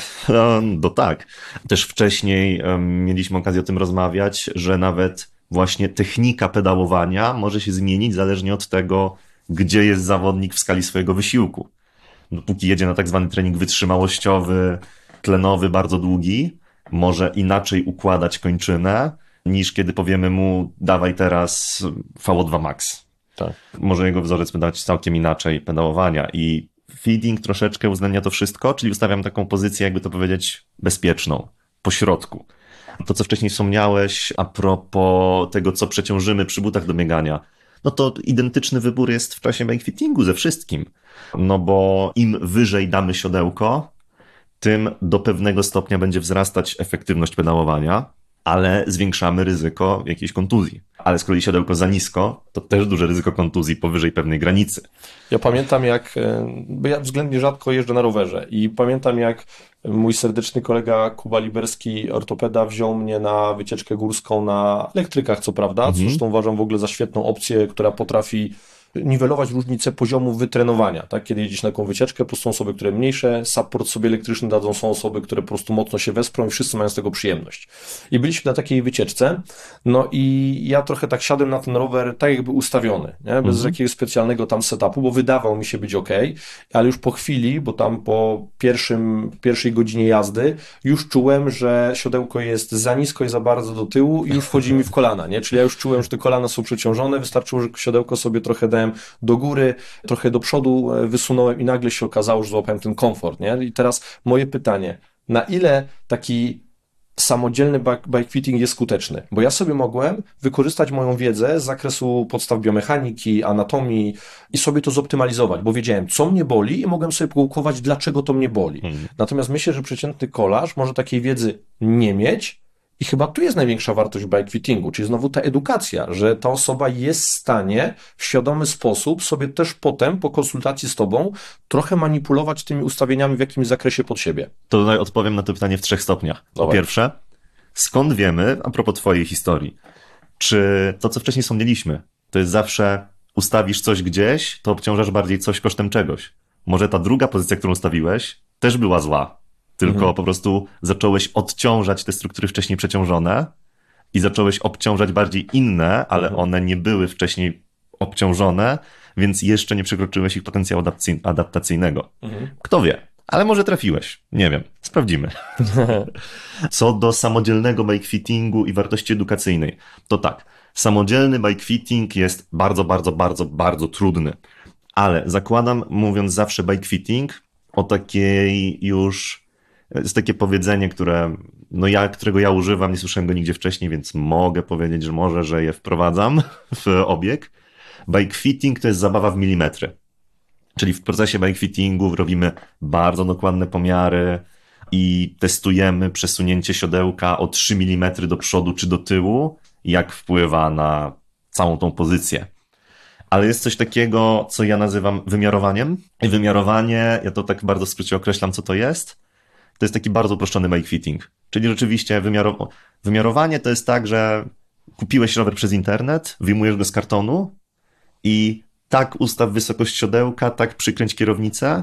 No tak. Też wcześniej mieliśmy okazję o tym rozmawiać, że nawet właśnie technika pedałowania może się zmienić zależnie od tego, gdzie jest zawodnik w skali swojego wysiłku. Dopóki jedzie na tak zwany trening wytrzymałościowy, tlenowy, bardzo długi, może inaczej układać kończynę, niż kiedy powiemy mu, dawaj teraz VO2 max.
Tak.
Może jego wzorzec dać całkiem inaczej pedałowania i feeding troszeczkę uwzględnia to wszystko, czyli ustawiam taką pozycję, jakby to powiedzieć, bezpieczną, po środku. To, co wcześniej wspomniałeś a propos tego, co przeciążymy przy butach do biegania, no to identyczny wybór jest w czasie bike fittingu ze wszystkim. No bo im wyżej damy siodełko, tym do pewnego stopnia będzie wzrastać efektywność pedałowania, ale zwiększamy ryzyko jakiejś kontuzji. Ale z kolei siodełko za nisko, to też duże ryzyko kontuzji powyżej pewnej granicy.
Ja pamiętam bo ja względnie rzadko jeżdżę na rowerze i pamiętam jak mój serdeczny kolega Kuba Liberski, ortopeda, wziął mnie na wycieczkę górską na elektrykach, co prawda, co zresztą uważam w ogóle za świetną opcję, która potrafi niwelować różnicę poziomu wytrenowania, tak? Kiedy jedziesz na taką wycieczkę, po prostu są osoby, które mniejsze, support sobie elektryczny dadzą, są osoby, które po prostu mocno się wesprą i wszyscy mają z tego przyjemność. I byliśmy na takiej wycieczce, no i ja trochę tak siadłem na ten rower tak jakby ustawiony, nie? Bez jakiegoś specjalnego tam setupu, bo wydawał mi się być okej, ale już po chwili, bo tam po pierwszej godzinie jazdy już czułem, że siodełko jest za nisko i za bardzo do tyłu i już wchodzi mi w kolana, nie? Czyli ja już czułem, że te kolana są przeciążone, wystarczyło, że siodełko sobie trochę dałem do góry, trochę do przodu wysunąłem i nagle się okazało, że złapałem ten komfort, nie? I teraz moje pytanie, na ile taki samodzielny bike fitting jest skuteczny? Bo ja sobie mogłem wykorzystać moją wiedzę z zakresu podstaw biomechaniki, anatomii i sobie to zoptymalizować, bo wiedziałem, co mnie boli i mogłem sobie poukładać, dlaczego to mnie boli. Natomiast myślę, że przeciętny kolarz może takiej wiedzy nie mieć, i chyba tu jest największa wartość bike fittingu, czyli znowu ta edukacja, że ta osoba jest w stanie w świadomy sposób sobie też potem, po konsultacji z tobą, trochę manipulować tymi ustawieniami w jakimś zakresie pod siebie.
To tutaj odpowiem na to pytanie w 3 stopniach. Po pierwsze, skąd wiemy, a propos twojej historii, czy to, co wcześniej wspomnieliśmy, to jest zawsze ustawisz coś gdzieś, to obciążasz bardziej coś kosztem czegoś. Może ta druga pozycja, którą ustawiłeś, też była zła. Tylko po prostu zacząłeś odciążać te struktury wcześniej przeciążone i zacząłeś obciążać bardziej inne, ale one nie były wcześniej obciążone, więc jeszcze nie przekroczyłeś ich potencjału adaptacyjnego. Kto wie, ale może trafiłeś. Nie wiem, sprawdzimy. Co do samodzielnego bike fittingu i wartości edukacyjnej, to tak, samodzielny bike fitting jest bardzo, bardzo, bardzo, bardzo trudny, ale zakładam, mówiąc zawsze bike fitting, o takiej już... Jest takie powiedzenie, którego ja używam, nie słyszałem go nigdzie wcześniej, więc mogę powiedzieć, że je wprowadzam w obieg. Bike fitting to jest zabawa w milimetry. Czyli w procesie bike fittingu robimy bardzo dokładne pomiary i testujemy przesunięcie siodełka o 3 mm do przodu czy do tyłu, jak wpływa na całą tą pozycję. Ale jest coś takiego, co ja nazywam wymiarowaniem. I wymiarowanie, ja to tak bardzo w skrócie określam, co to jest to jest taki bardzo uproszczony bike fitting. Czyli rzeczywiście wymiarowanie to jest tak, że kupiłeś rower przez internet, wyjmujesz go z kartonu i tak ustaw wysokość siodełka, tak przykręć kierownicę,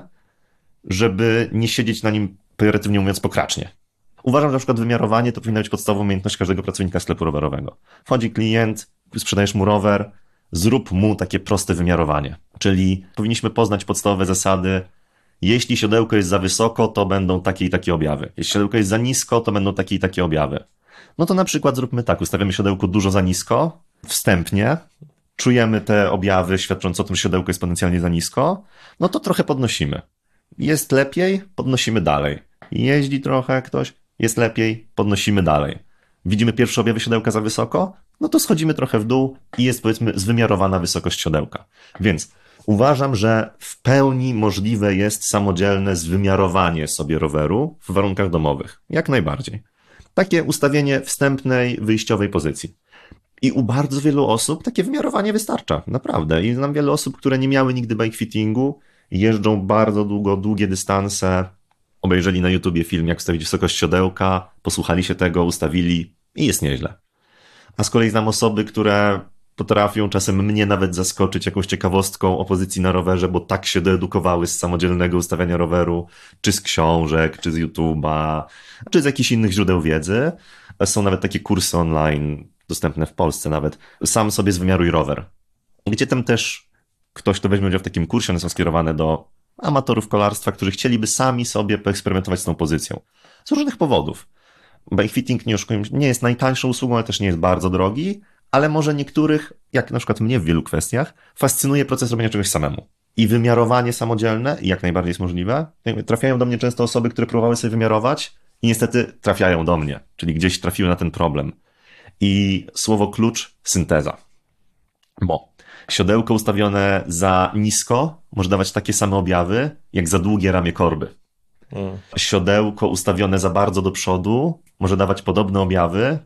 żeby nie siedzieć na nim, pejoratywnie mówiąc, pokracznie. Uważam, że na przykład wymiarowanie to powinna być podstawową umiejętność każdego pracownika sklepu rowerowego. Wchodzi klient, sprzedajesz mu rower, zrób mu takie proste wymiarowanie. Czyli powinniśmy poznać podstawowe zasady. Jeśli siodełko jest za wysoko, to będą takie i takie objawy. Jeśli siodełko jest za nisko, to będą takie i takie objawy. No to na przykład zróbmy tak, ustawiamy siodełko dużo za nisko, wstępnie, czujemy te objawy świadczące o tym, że siodełko jest potencjalnie za nisko, no to trochę podnosimy. Jest lepiej, podnosimy dalej. Jeździ trochę ktoś, jest lepiej, podnosimy dalej. Widzimy pierwsze objawy siodełka za wysoko, no to schodzimy trochę w dół i jest, powiedzmy, zwymiarowana wysokość siodełka. Więc uważam, że w pełni możliwe jest samodzielne zwymiarowanie sobie roweru w warunkach domowych. Jak najbardziej. Takie ustawienie wstępnej, wyjściowej pozycji. I u bardzo wielu osób takie wymiarowanie wystarcza, naprawdę. I znam wiele osób, które nie miały nigdy bike fittingu, jeżdżą bardzo długie dystanse, obejrzeli na YouTubie film, jak ustawić wysokość siodełka, posłuchali się tego, ustawili i jest nieźle. A z kolei znam osoby, które potrafią czasem mnie nawet zaskoczyć jakąś ciekawostką o pozycji na rowerze, bo tak się doedukowały z samodzielnego ustawiania roweru, czy z książek, czy z YouTube'a, czy z jakichś innych źródeł wiedzy. Są nawet takie kursy online, dostępne w Polsce nawet. Sam sobie zwymiaruj rower. Gdzie tam też ktoś, kto weźmie udział w takim kursie, one są skierowane do amatorów kolarstwa, którzy chcieliby sami sobie poeksperymentować z tą pozycją. Z różnych powodów. Bike fitting, nie oszukujmy, nie jest najtańszą usługą, ale też nie jest bardzo drogi, ale może niektórych, jak na przykład mnie w wielu kwestiach, fascynuje proces robienia czegoś samemu. I wymiarowanie samodzielne, jak najbardziej jest możliwe. Trafiają do mnie często osoby, które próbowały sobie wymiarować i niestety trafiają do mnie, czyli gdzieś trafiły na ten problem. I słowo klucz, synteza. Bo siodełko ustawione za nisko może dawać takie same objawy, jak za długie ramię korby. Siodełko ustawione za bardzo do przodu może dawać podobne objawy,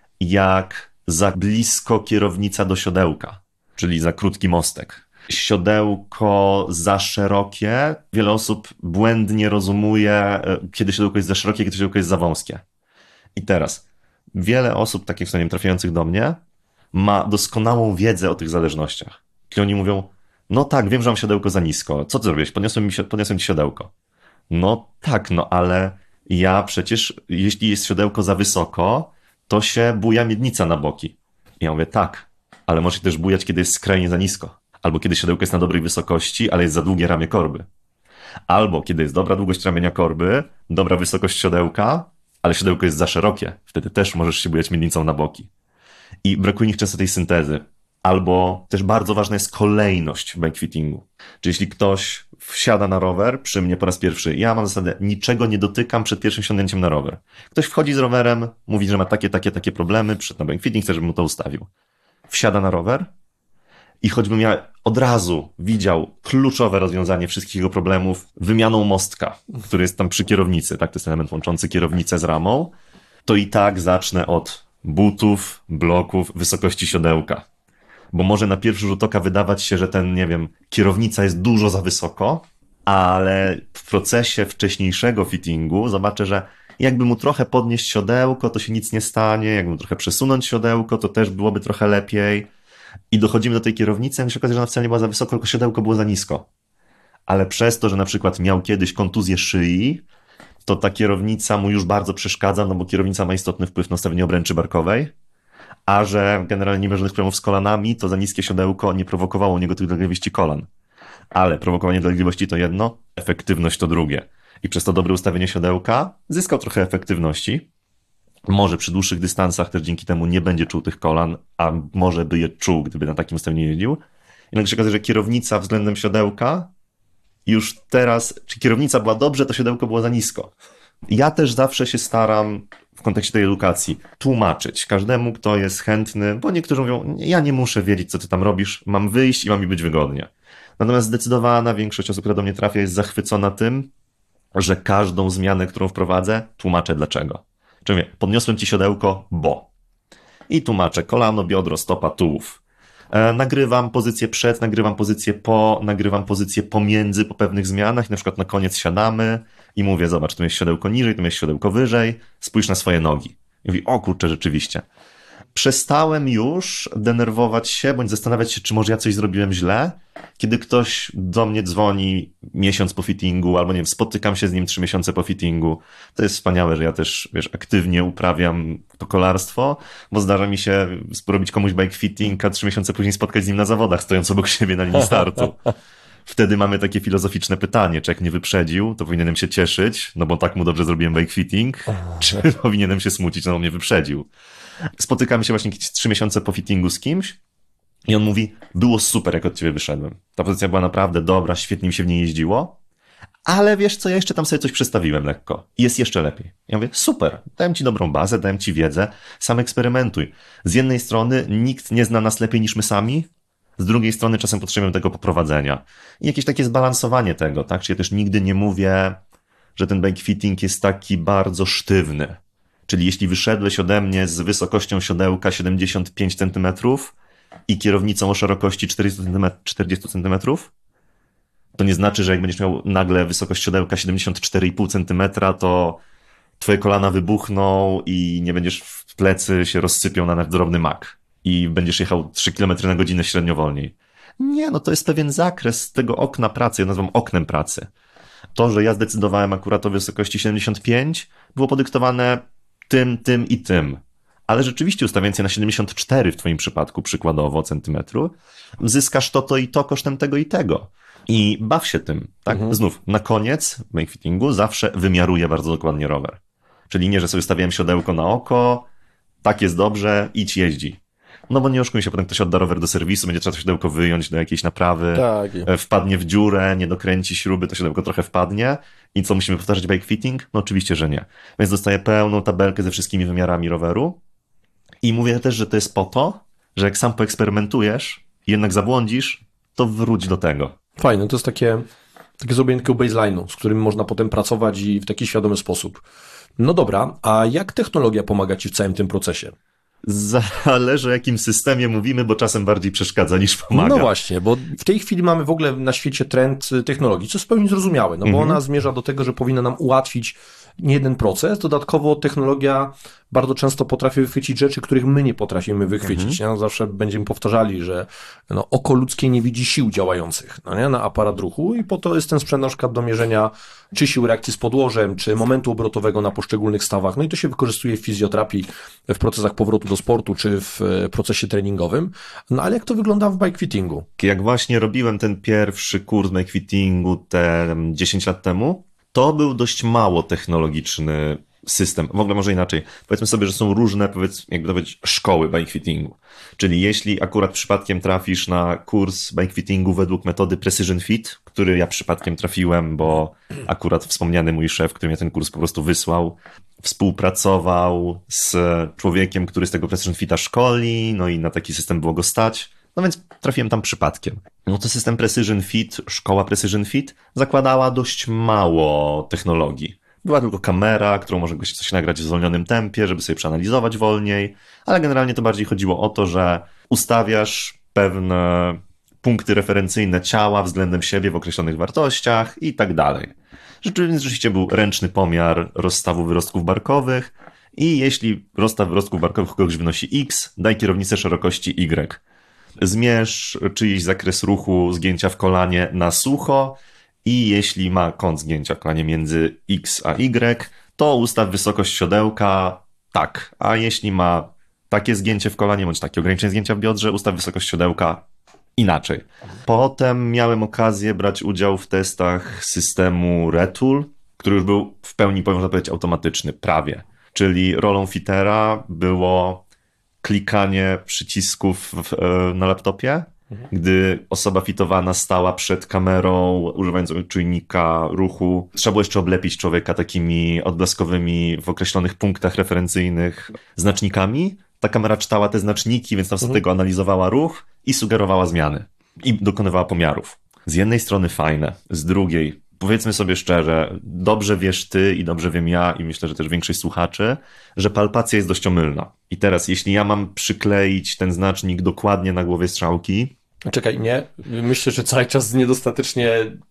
jak za blisko kierownica do siodełka, czyli za krótki mostek. Siodełko za szerokie, wiele osób błędnie rozumuje, kiedy siodełko jest za szerokie, kiedy siodełko jest za wąskie. I teraz, wiele osób, takich zdaniem trafiających do mnie, ma doskonałą wiedzę o tych zależnościach. I oni mówią, no tak, wiem, że mam siodełko za nisko. Co ty zrobiłeś? Podniosłem ci siodełko. No tak, no ale ja przecież, jeśli jest siodełko za wysoko, to się buja miednica na boki. I ja mówię, tak, ale może się też bujać, kiedy jest skrajnie za nisko. Albo kiedy siodełko jest na dobrej wysokości, ale jest za długie ramię korby. Albo kiedy jest dobra długość ramienia korby, dobra wysokość siodełka, ale siodełko jest za szerokie. Wtedy też możesz się bujać miednicą na boki. I brakuje nich często tej syntezy. Albo też bardzo ważna jest kolejność w bike fittingu. Czyli jeśli ktoś wsiada na rower przy mnie po raz pierwszy, ja mam zasadę, niczego nie dotykam przed pierwszym wsiądnięciem na rower. Ktoś wchodzi z rowerem, mówi, że ma takie problemy, przyszedł na bike fitting, chce, żebym mu to ustawił. Wsiada na rower i choćbym ja od razu widział kluczowe rozwiązanie wszystkich jego problemów wymianą mostka, który jest tam przy kierownicy, tak, to jest element łączący kierownicę z ramą, to i tak zacznę od butów, bloków, wysokości siodełka. Bo może na pierwszy rzut oka wydawać się, że kierownica jest dużo za wysoko, ale w procesie wcześniejszego fittingu zobaczę, że jakby mu trochę podnieść siodełko, to się nic nie stanie, jakby mu trochę przesunąć siodełko, to też byłoby trochę lepiej. I dochodzimy do tej kierownicy, a się okazuje, że ona wcale nie była za wysoko, tylko siodełko było za nisko. Ale przez to, że na przykład miał kiedyś kontuzję szyi, to ta kierownica mu już bardzo przeszkadza, no bo kierownica ma istotny wpływ na ustawienie obręczy barkowej, a że generalnie nie ma żadnych problemów z kolanami, to za niskie siodełko nie prowokowało u niego tych dolegliwości kolan. Ale prowokowanie dolegliwości to jedno, efektywność to drugie. I przez to dobre ustawienie siodełka zyskał trochę efektywności. Może przy dłuższych dystansach też dzięki temu nie będzie czuł tych kolan, a może by je czuł, gdyby na takim ustawieniu jeździł. I nagle się okazuje, że kierownica względem siodełka już teraz, czy kierownica była dobrze, to siodełko było za nisko. Ja też zawsze się staram w kontekście tej edukacji tłumaczyć każdemu, kto jest chętny, bo niektórzy mówią, ja nie muszę wiedzieć, co ty tam robisz, mam wyjść i mam mi być wygodnie. Natomiast zdecydowana większość osób, która do mnie trafia, jest zachwycona tym, że każdą zmianę, którą wprowadzę, tłumaczę dlaczego. Czyli podniosłem ci siodełko, bo. I tłumaczę kolano, biodro, stopa, tułów. Nagrywam pozycję przed, nagrywam pozycję po, nagrywam pozycję pomiędzy po pewnych zmianach i na przykład na koniec siadamy i mówię, zobacz, tu jest siodełko niżej, tu jest siodełko wyżej, spójrz na swoje nogi. I mówi, o kurczę, rzeczywiście. Przestałem już denerwować się, bądź zastanawiać się, czy może ja coś zrobiłem źle, kiedy ktoś do mnie dzwoni miesiąc po fittingu, albo nie wiem, spotykam się z nim 3 miesiące po fittingu. To jest wspaniałe, że ja też, wiesz, aktywnie uprawiam to kolarstwo, bo zdarza mi się robić komuś bike fitting, a 3 miesiące później spotkać z nim na zawodach, stojąc obok siebie na linii startu. Wtedy mamy takie filozoficzne pytanie, czy jak mnie wyprzedził, to powinienem się cieszyć, no bo tak mu dobrze zrobiłem bike fitting, czy powinienem się smucić, no bo mnie wyprzedził. Spotykamy się właśnie 3 miesiące po fittingu z kimś i on mówi, było super, jak od ciebie wyszedłem. Ta pozycja była naprawdę dobra, świetnie mi się w niej jeździło, ale wiesz co, ja jeszcze tam sobie coś przestawiłem lekko. Jest jeszcze lepiej. Ja mówię, super, dałem ci dobrą bazę, dałem ci wiedzę, sam eksperymentuj. Z jednej strony nikt nie zna nas lepiej niż my sami, z drugiej strony czasem potrzebujemy tego poprowadzenia. I jakieś takie zbalansowanie tego, tak? Czyli ja też nigdy nie mówię, że ten bike fitting jest taki bardzo sztywny. Czyli jeśli wyszedłeś ode mnie z wysokością siodełka 75 cm i kierownicą o szerokości 40 cm, to nie znaczy, że jak będziesz miał nagle wysokość siodełka 74,5 cm, to twoje kolana wybuchną i nie będziesz w plecy się rozsypią na drobny mak i będziesz jechał 3 km na godzinę średnio wolniej. Nie, no to jest pewien zakres tego okna pracy, ja nazywam oknem pracy. To, że ja zdecydowałem akurat o wysokości 75, było podyktowane tym i tym. Ale rzeczywiście ustawiając je na 74 w twoim przypadku, przykładowo, centymetru, zyskasz to i to kosztem tego i tego. I baw się tym, tak? Znów, na koniec bike fittingu zawsze wymiaruję bardzo dokładnie rower. Czyli nie, że sobie stawiałem siodełko na oko, tak jest dobrze, idź jeździ. No bo nie oszukujmy się, potem ktoś odda rower do serwisu, będzie trzeba to siodełko wyjąć do jakiejś naprawy,
tak.
Wpadnie w dziurę, nie dokręci śruby, to siodełko trochę wpadnie. I co, musimy powtarzać bike fitting? No oczywiście, że nie. Więc dostaję pełną tabelkę ze wszystkimi wymiarami roweru i mówię też, że to jest po to, że jak sam poeksperymentujesz i jednak zabłądzisz, to wróć do tego.
Fajne, to jest takie zrobienie takiego baseline'u, z którym można potem pracować i w taki świadomy sposób. No dobra, a jak technologia pomaga ci w całym tym procesie?
Zależy o jakim systemie mówimy, bo czasem bardziej przeszkadza niż pomaga.
No właśnie, bo w tej chwili mamy w ogóle na świecie trend technologii, co jest w pełni zrozumiałe, no bo ona zmierza do tego, że powinna nam ułatwić nie jeden proces. Dodatkowo technologia bardzo często potrafi wychwycić rzeczy, których my nie potrafimy wychwycić. No, zawsze będziemy powtarzali, że oko ludzkie nie widzi sił działających na aparat ruchu i po to jest ten sprzęt na przykład do mierzenia czy sił reakcji z podłożem, czy momentu obrotowego na poszczególnych stawach. No i to się wykorzystuje w fizjoterapii, w procesach powrotu do sportu, czy w procesie treningowym. No ale jak to wygląda w bike fittingu?
Jak właśnie robiłem ten pierwszy kurs bike fittingu 10 lat temu, to był dość mało technologiczny system. W ogóle może inaczej. Powiedzmy sobie, że są różne, jakby to powiedzieć, szkoły bike fittingu. Czyli jeśli akurat przypadkiem trafisz na kurs bike fittingu według metody Precision Fit, który ja przypadkiem trafiłem, bo akurat wspomniany mój szef, który mnie ten kurs po prostu wysłał, współpracował z człowiekiem, który z tego Precision Fita szkoli, no i na taki system było go stać. No więc trafiłem tam przypadkiem. No to system Precision Fit, szkoła Precision Fit zakładała dość mało technologii. Była tylko kamera, którą może coś nagrać w zwolnionym tempie, żeby sobie przeanalizować wolniej, ale generalnie to bardziej chodziło o to, że ustawiasz pewne punkty referencyjne ciała względem siebie w określonych wartościach i tak dalej. Rzeczywiście był ręczny pomiar rozstawu wyrostków barkowych i jeśli rozstaw wyrostków barkowych kogoś wynosi X, daj kierownicę szerokości Y. Zmierz czyjś zakres ruchu zgięcia w kolanie na sucho i jeśli ma kąt zgięcia w kolanie między X a Y, to ustaw wysokość siodełka tak, a jeśli ma takie zgięcie w kolanie bądź takie ograniczenie zgięcia w biodrze, ustaw wysokość siodełka inaczej. Potem miałem okazję brać udział w testach systemu Retool, który już był w pełni, można powiedzieć, automatyczny, prawie. Czyli rolą fitera było klikanie przycisków na laptopie, gdy osoba fitowana stała przed kamerą, używając czujnika ruchu. Trzeba było jeszcze oblepić człowieka takimi odblaskowymi w określonych punktach referencyjnych znacznikami. Ta kamera czytała te znaczniki, więc tam z tego analizowała ruch i sugerowała zmiany. I dokonywała pomiarów. Z jednej strony fajne, z drugiej powiedzmy sobie szczerze, dobrze wiesz ty i dobrze wiem ja i myślę, że też większość słuchaczy, że palpacja jest dość omylna. I teraz, jeśli ja mam przykleić ten znacznik dokładnie na głowie strzałki...
Czekaj, nie. Myślę, że cały czas niedostatecznie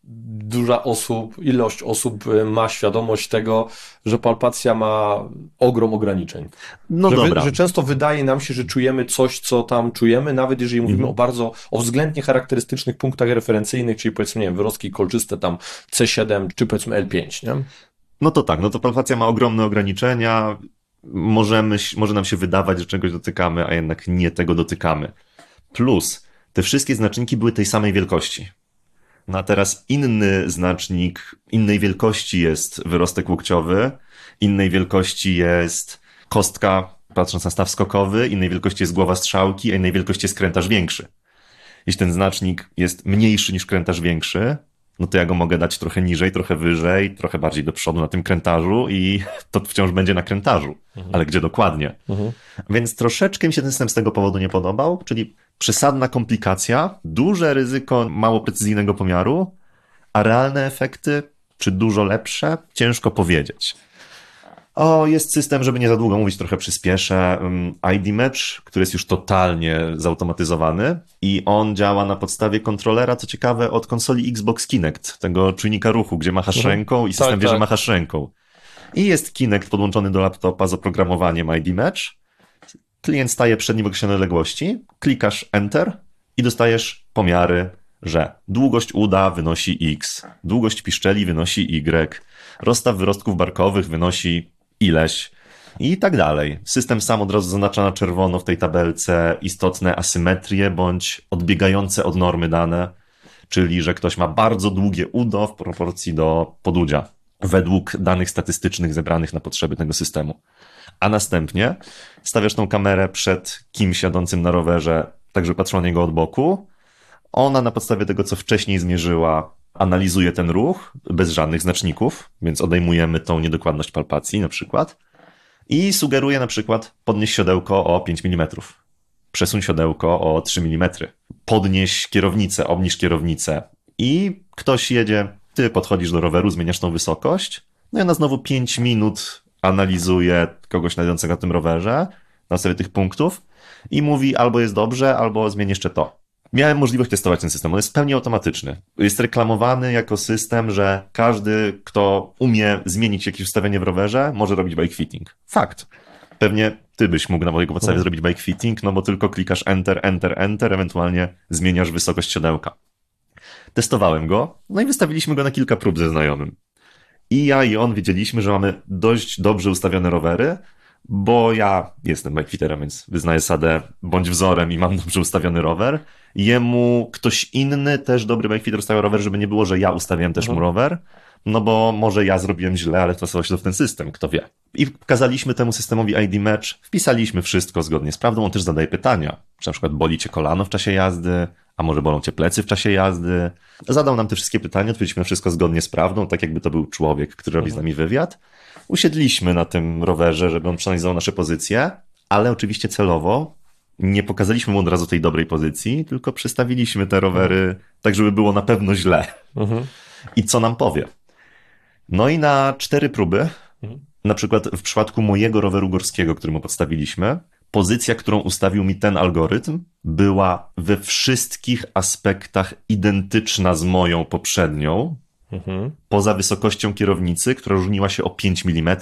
ilość osób ma świadomość tego, że palpacja ma ogrom ograniczeń.
No dobra.
Że często wydaje nam się, że czujemy coś, co tam czujemy, nawet jeżeli mówimy o względnie charakterystycznych punktach referencyjnych, czyli powiedzmy, nie wiem, wyrostki kolczyste tam C7 czy powiedzmy L5, nie?
No to tak, no to palpacja ma ogromne ograniczenia. Może nam się wydawać, że czegoś dotykamy, a jednak nie tego dotykamy. Plus, te wszystkie znaczniki były tej samej wielkości. No a teraz inny znacznik, innej wielkości jest wyrostek łokciowy, innej wielkości jest kostka, patrząc na staw skokowy, innej wielkości jest głowa strzałki, a innej wielkości jest krętarz większy. Jeśli ten znacznik jest mniejszy niż krętarz większy, no to ja go mogę dać trochę niżej, trochę wyżej, trochę bardziej do przodu na tym krętarzu i to wciąż będzie na krętarzu. Ale gdzie dokładnie? Więc troszeczkę mi się ten system z tego powodu nie podobał, czyli przesadna komplikacja, duże ryzyko mało precyzyjnego pomiaru, a realne efekty, czy dużo lepsze, ciężko powiedzieć. Jest system, żeby nie za długo mówić, trochę przyspieszę, ID Match, który jest już totalnie zautomatyzowany i on działa na podstawie kontrolera, co ciekawe, od konsoli Xbox Kinect, tego czujnika ruchu, gdzie machasz ręką i system wie, że machasz ręką. I jest Kinect podłączony do laptopa z oprogramowaniem ID Match. Klient staje przed nim w określonej odległości, klikasz Enter i dostajesz pomiary, że długość uda wynosi X, długość piszczeli wynosi Y, rozstaw wyrostków barkowych wynosi ileś i tak dalej. System sam od razu zaznacza na czerwono w tej tabelce istotne asymetrie bądź odbiegające od normy dane, czyli że ktoś ma bardzo długie udo w proporcji do podudzia, według danych statystycznych zebranych na potrzeby tego systemu. A następnie stawiasz tą kamerę przed kimś jadącym na rowerze, tak żeby patrzył na niego od boku. Ona na podstawie tego, co wcześniej zmierzyła, analizuje ten ruch bez żadnych znaczników, więc odejmujemy tą niedokładność palpacji na przykład i sugeruje na przykład podnieś siodełko o 5 mm, przesuń siodełko o 3 mm, podnieś kierownicę, obniż kierownicę i ktoś jedzie, ty podchodzisz do roweru, zmieniasz tą wysokość, no i ona znowu 5 minut analizuje kogoś jadącego na tym rowerze na podstawie tych punktów i mówi albo jest dobrze, albo zmień jeszcze to. Miałem możliwość testować ten system, on jest w pełni automatyczny. Jest reklamowany jako system, że każdy, kto umie zmienić jakieś ustawienie w rowerze, może robić bike fitting. Fakt. Pewnie ty byś mógł na jego podstawie zrobić bike fitting, no bo tylko klikasz Enter, Enter, Enter, ewentualnie zmieniasz wysokość siodełka. Testowałem go, no i wystawiliśmy go na kilka prób ze znajomym. I ja i on wiedzieliśmy, że mamy dość dobrze ustawione rowery, bo ja jestem bikefiterem, więc wyznaję zasadę bądź wzorem i mam dobrze ustawiony rower. Jemu ktoś inny też dobry bikefiter ustawiał rower, żeby nie było, że ja ustawiałem też mu rower, no bo może ja zrobiłem źle, ale wpasowało się to w ten system, kto wie. I pokazaliśmy temu systemowi ID Match, wpisaliśmy wszystko zgodnie z prawdą, on też zadaje pytania, czy na przykład boli cię kolano w czasie jazdy, a może bolą cię plecy w czasie jazdy. Zadał nam te wszystkie pytania, odpowiedzieliśmy na wszystko zgodnie z prawdą, tak jakby to był człowiek, który robi z nami wywiad. Usiedliśmy na tym rowerze, żeby on przeanalizował nasze pozycje, ale oczywiście celowo nie pokazaliśmy mu od razu tej dobrej pozycji, tylko przestawiliśmy te rowery tak, żeby było na pewno źle. I co nam powie? No i na 4 próby, na przykład w przypadku mojego roweru górskiego, który mu podstawiliśmy, pozycja, którą ustawił mi ten algorytm, była we wszystkich aspektach identyczna z moją poprzednią, poza wysokością kierownicy, która różniła się o 5 mm.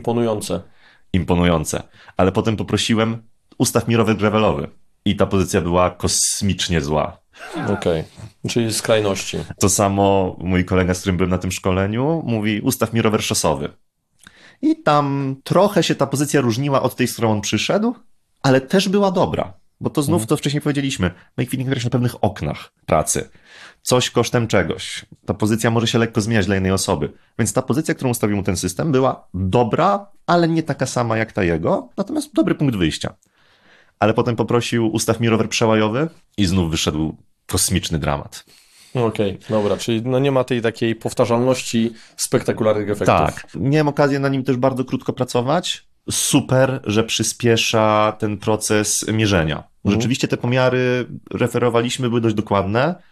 Imponujące. Ale potem poprosiłem, ustaw mi rower gravelowy. I ta pozycja była kosmicznie zła.
Okej. Czyli skrajności.
To samo mój kolega, z którym byłem na tym szkoleniu, mówi, ustaw mi rower szosowy. I tam trochę się ta pozycja różniła od tej, z którą on przyszedł, ale też była dobra. Bo to znów to wcześniej powiedzieliśmy. Bike fitting na pewnych oknach pracy. Coś kosztem czegoś. Ta pozycja może się lekko zmieniać dla jednej osoby. Więc ta pozycja, którą ustawił mu ten system, była dobra, ale nie taka sama jak ta jego. Natomiast dobry punkt wyjścia. Ale potem poprosił, ustaw mi rower przełajowy i znów wyszedł kosmiczny dramat.
Okej, dobra, czyli no nie ma tej takiej powtarzalności spektakularnych efektów.
Tak, miałem okazję na nim też bardzo krótko pracować. Super, że przyspiesza ten proces mierzenia. Rzeczywiście te pomiary referowaliśmy, były dość dokładne.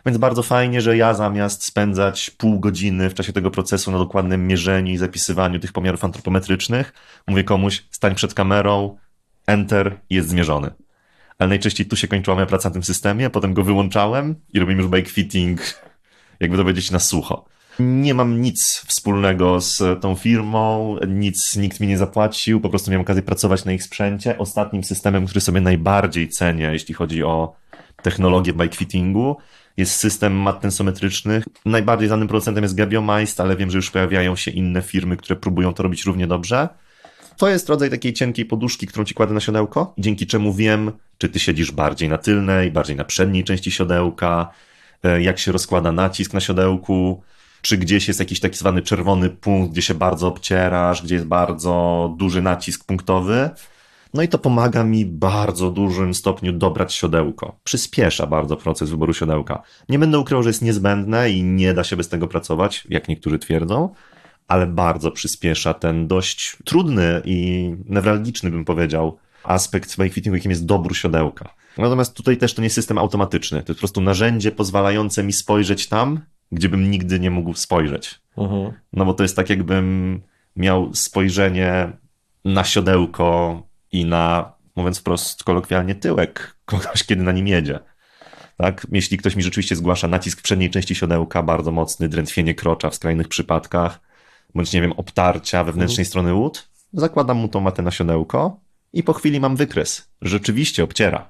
Więc bardzo fajnie, że ja zamiast spędzać pół godziny w czasie tego procesu na dokładnym mierzeniu i zapisywaniu tych pomiarów antropometrycznych, mówię komuś, stań przed kamerą, enter, jest zmierzony. Ale najczęściej tu się kończyła moja praca na tym systemie, potem go wyłączałem i robiłem już bike fitting, jakby to powiedzieć, na sucho. Nie mam nic wspólnego z tą firmą, nikt mi nie zapłacił, po prostu miałem okazję pracować na ich sprzęcie. Ostatnim systemem, który sobie najbardziej cenię, jeśli chodzi o technologię bike fittingu, jest system mat tensometrycznych. Najbardziej znanym producentem jest Gebiomeist, ale wiem, że już pojawiają się inne firmy, które próbują to robić równie dobrze. To jest rodzaj takiej cienkiej poduszki, którą ci kładę na siodełko, dzięki czemu wiem, czy ty siedzisz bardziej na tylnej, bardziej na przedniej części siodełka, jak się rozkłada nacisk na siodełku, czy gdzieś jest jakiś taki zwany czerwony punkt, gdzie się bardzo obcierasz, gdzie jest bardzo duży nacisk punktowy. No i to pomaga mi bardzo dużym stopniu dobrać siodełko. Przyspiesza bardzo proces wyboru siodełka. Nie będę ukrywał, że jest niezbędne i nie da się bez tego pracować, jak niektórzy twierdzą, ale bardzo przyspiesza ten dość trudny i newralgiczny, bym powiedział, aspekt bike fittingu, jakim jest dobór siodełka. Natomiast tutaj też to nie jest system automatyczny. To jest po prostu narzędzie pozwalające mi spojrzeć tam, gdzie bym nigdy nie mógł spojrzeć. No bo to jest tak, jakbym miał spojrzenie na siodełko i na, mówiąc wprost kolokwialnie, tyłek kogoś, kiedy na nim jedzie. Tak? Jeśli ktoś mi rzeczywiście zgłasza nacisk w przedniej części siodełka, bardzo mocny, drętwienie krocza w skrajnych przypadkach, bądź nie wiem, obtarcia wewnętrznej strony łód, zakładam mu tą matę na siodełko i po chwili mam wykres. Rzeczywiście obciera.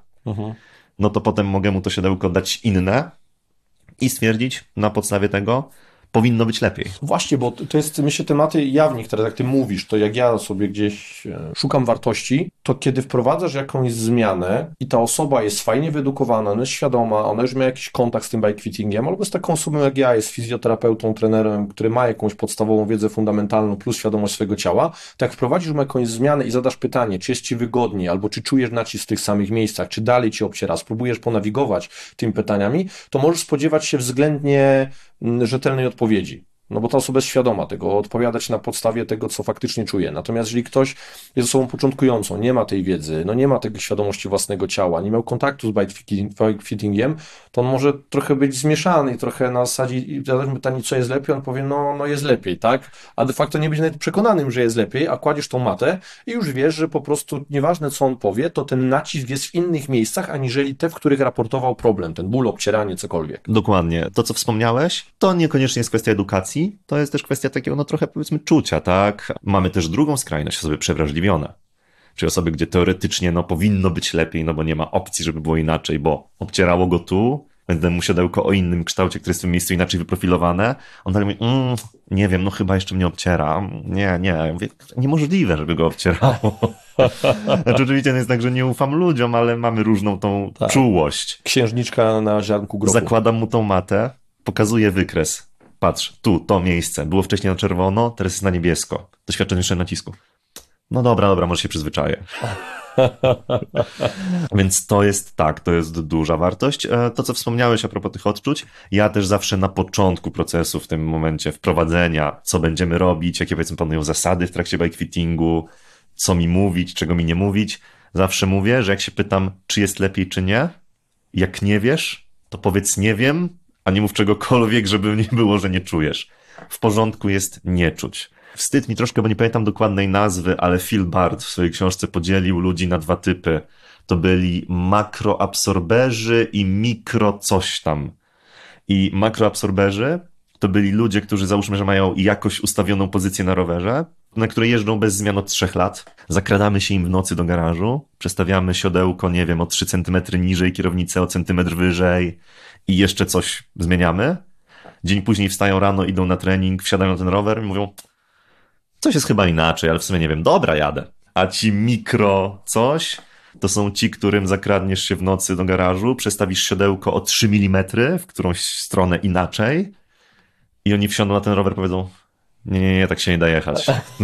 No to potem mogę mu to siodełko dać inne i stwierdzić na podstawie tego, powinno być lepiej.
Właśnie, bo to jest, myślę, tematy jawnik, teraz jak ty mówisz, to jak ja sobie gdzieś szukam wartości, to kiedy wprowadzasz jakąś zmianę i ta osoba jest fajnie wyedukowana, ona jest świadoma, ona już miała jakiś kontakt z tym bike fittingiem, albo z taką osobą jak ja, jest fizjoterapeutą, trenerem, który ma jakąś podstawową wiedzę fundamentalną plus świadomość swojego ciała, to jak wprowadzisz mu jakąś zmianę i zadasz pytanie, czy jest ci wygodniej, albo czy czujesz nacisk w tych samych miejscach, czy dalej ci obciera, spróbujesz ponawigować tymi pytaniami, to możesz spodziewać się względnie rzetelnej odpowiedzi. No bo ta osoba jest świadoma tego, odpowiadać na podstawie tego, co faktycznie czuje. Natomiast jeżeli ktoś jest osobą początkującą, nie ma tej wiedzy, no nie ma tej świadomości własnego ciała, nie miał kontaktu z bike fittingiem, to on może trochę być zmieszany i trochę na zasadzie, zadać pytanie, co jest lepiej, on powie, no jest lepiej, tak? A de facto nie być nawet przekonanym, że jest lepiej, a kładziesz tą matę i już wiesz, że po prostu nieważne, co on powie, to ten nacisk jest w innych miejscach, aniżeli te, w których raportował problem, ten ból, obcieranie, cokolwiek.
Dokładnie. To, co wspomniałeś, to niekoniecznie jest kwestia edukacji, to jest też kwestia takiego, no trochę powiedzmy czucia, tak? Mamy też drugą skrajność, osoby przewrażliwione. Czyli osoby, gdzie teoretycznie no powinno być lepiej, no bo nie ma opcji, żeby było inaczej, bo obcierało go tu, będę mu siodełko o innym kształcie, które jest w tym miejscu inaczej wyprofilowane. On dalej mówi, nie wiem, no chyba jeszcze mnie obciera. Nie. Ja mówię, niemożliwe, żeby go obcierało. Znaczy oczywiście to jest tak, że nie ufam ludziom, ale mamy różną tą czułość.
Księżniczka na ziarnku grochu.
Zakładam mu tą matę, pokazuję wykres. Patrz, tu, to miejsce. Było wcześniej na czerwono, teraz jest na niebiesko. Doświadczenie jeszcze nacisku. No dobra, może się przyzwyczaję. Więc to jest tak, to jest duża wartość. To, co wspomniałeś a propos tych odczuć, ja też zawsze na początku procesu, w tym momencie wprowadzenia, co będziemy robić, jakie powiedzmy panują zasady w trakcie bike fittingu, co mi mówić, czego mi nie mówić, zawsze mówię, że jak się pytam, czy jest lepiej, czy nie, jak nie wiesz, to powiedz nie wiem, a nie mów czegokolwiek, żeby nie było, że nie czujesz. W porządku jest nie czuć. Wstyd mi troszkę, bo nie pamiętam dokładnej nazwy, ale Phil Bard w swojej książce podzielił ludzi na dwa typy. To byli makroabsorberzy i mikro coś tam. I makroabsorberzy to byli ludzie, którzy załóżmy, że mają jakoś ustawioną pozycję na rowerze, na której jeżdżą bez zmian od 3 lat. Zakradamy się im w nocy do garażu, przestawiamy siodełko, nie wiem, o 3 cm niżej, kierownicę o centymetr wyżej i jeszcze coś zmieniamy. Dzień później wstają rano, idą na trening, wsiadają na ten rower i mówią, coś jest chyba inaczej, ale w sumie nie wiem, dobra, jadę. A ci mikro coś, to są ci, którym zakradniesz się w nocy do garażu, przestawisz siodełko o 3 mm w którąś stronę inaczej i oni wsiądą na ten rower i powiedzą, nie, tak się nie da jechać.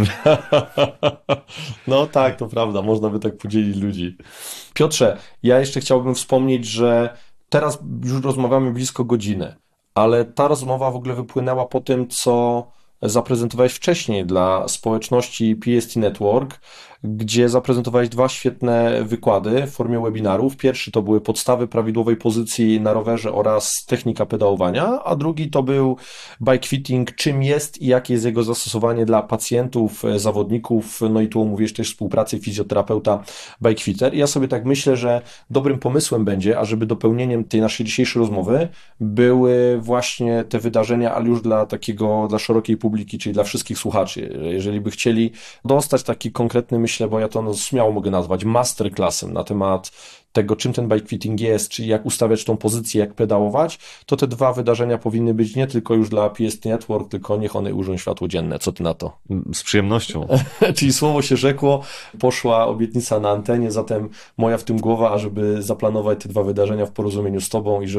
No tak, to prawda, można by tak podzielić ludzi. Piotrze, ja jeszcze chciałbym wspomnieć, że teraz już rozmawiamy blisko godziny, ale ta rozmowa w ogóle wypłynęła po tym, co zaprezentowałeś wcześniej dla społeczności PST Network, gdzie zaprezentowałeś 2 świetne wykłady w formie webinarów. Pierwszy to były podstawy prawidłowej pozycji na rowerze oraz technika pedałowania, a drugi to był bike fitting, czym jest i jakie jest jego zastosowanie dla pacjentów, zawodników, no i tu omówisz też współpracę fizjoterapeuta bike fitter. I ja sobie tak myślę, że dobrym pomysłem będzie, ażeby dopełnieniem tej naszej dzisiejszej rozmowy były właśnie te wydarzenia, ale już dla szerokiej publiki, czyli dla wszystkich słuchaczy. Jeżeli by chcieli dostać taki konkretny, myślę, bo ja to śmiało mogę nazwać masterclassem na temat tego, czym ten bike fitting jest, czyli jak ustawiać tą pozycję, jak pedałować, to te 2 wydarzenia powinny być nie tylko już dla PST Network, tylko niech one ujrzą światło dzienne. Co ty na to?
Z przyjemnością.
Czyli słowo się rzekło, poszła obietnica na antenie, zatem moja w tym głowa, ażeby zaplanować te 2 wydarzenia w porozumieniu z tobą i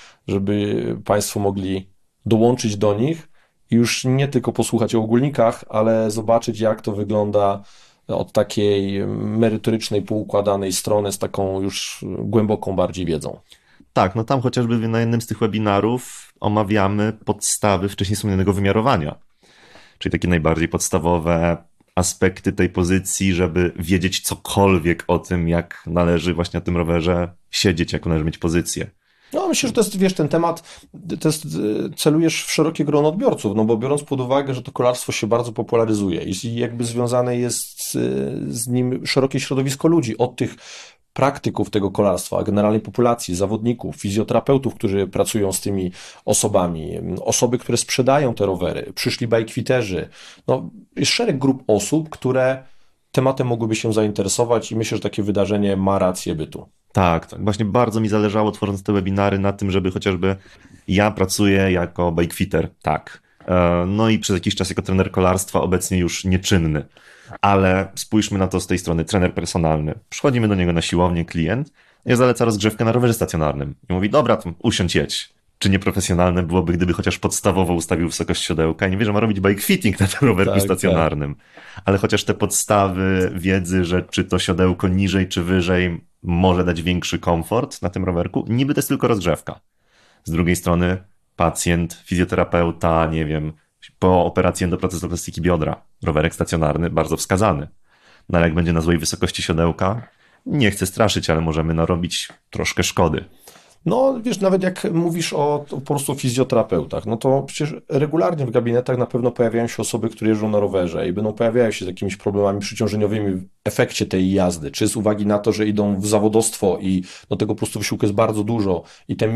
żeby Państwo mogli dołączyć do nich i już nie tylko posłuchać o ogólnikach, ale zobaczyć, jak to wygląda od takiej merytorycznej, poukładanej strony z taką już głęboką bardziej wiedzą.
Tak, no tam chociażby na jednym z tych webinarów omawiamy podstawy wcześniej wspomnianego wymiarowania, czyli takie najbardziej podstawowe aspekty tej pozycji, żeby wiedzieć cokolwiek o tym, jak należy właśnie na tym rowerze siedzieć, jak należy mieć pozycję.
No, myślę, że to jest, wiesz, ten temat, celujesz w szerokie grono odbiorców, no bo biorąc pod uwagę, że to kolarstwo się bardzo popularyzuje i jakby związane jest z nim szerokie środowisko ludzi, od tych praktyków tego kolarstwa, generalnej populacji, zawodników, fizjoterapeutów, którzy pracują z tymi osobami, osoby, które sprzedają te rowery, przyszli bikefiterzy, no jest szereg grup osób, które tematem mogłyby się zainteresować i myślę, że takie wydarzenie ma rację bytu.
Tak. Właśnie bardzo mi zależało, tworząc te webinary, na tym, żeby chociażby ja pracuję jako bikefitter, tak. No i przez jakiś czas jako trener kolarstwa, obecnie już nieczynny. Ale spójrzmy na to z tej strony, trener personalny. Przychodzimy do niego na siłownię, klient, ja zaleca rozgrzewkę na rowerze stacjonarnym. I mówi, dobra, to usiądź, jedź. Czy nieprofesjonalne byłoby, gdyby chociaż podstawowo ustawił wysokość siodełka? Nie wie, że ma robić bike fitting na tym rowerku
tak,
stacjonarnym. Tak. Ale chociaż te podstawy wiedzy, że czy to siodełko niżej czy wyżej może dać większy komfort na tym rowerku, niby to jest tylko rozgrzewka. Z drugiej strony pacjent, fizjoterapeuta, nie wiem, po operacji endoprotezoplastyki biodra, rowerek stacjonarny, bardzo wskazany. No ale jak będzie na złej wysokości siodełka, nie chcę straszyć, ale możemy narobić troszkę szkody.
No, wiesz, nawet jak mówisz o po prostu fizjoterapeutach, no to przecież regularnie w gabinetach na pewno pojawiają się osoby, które jeżdżą na rowerze i będą pojawiały się z jakimiś problemami przyciążeniowymi w efekcie tej jazdy, czy z uwagi na to, że idą w zawodowstwo i do tego po prostu wysiłku jest bardzo dużo i te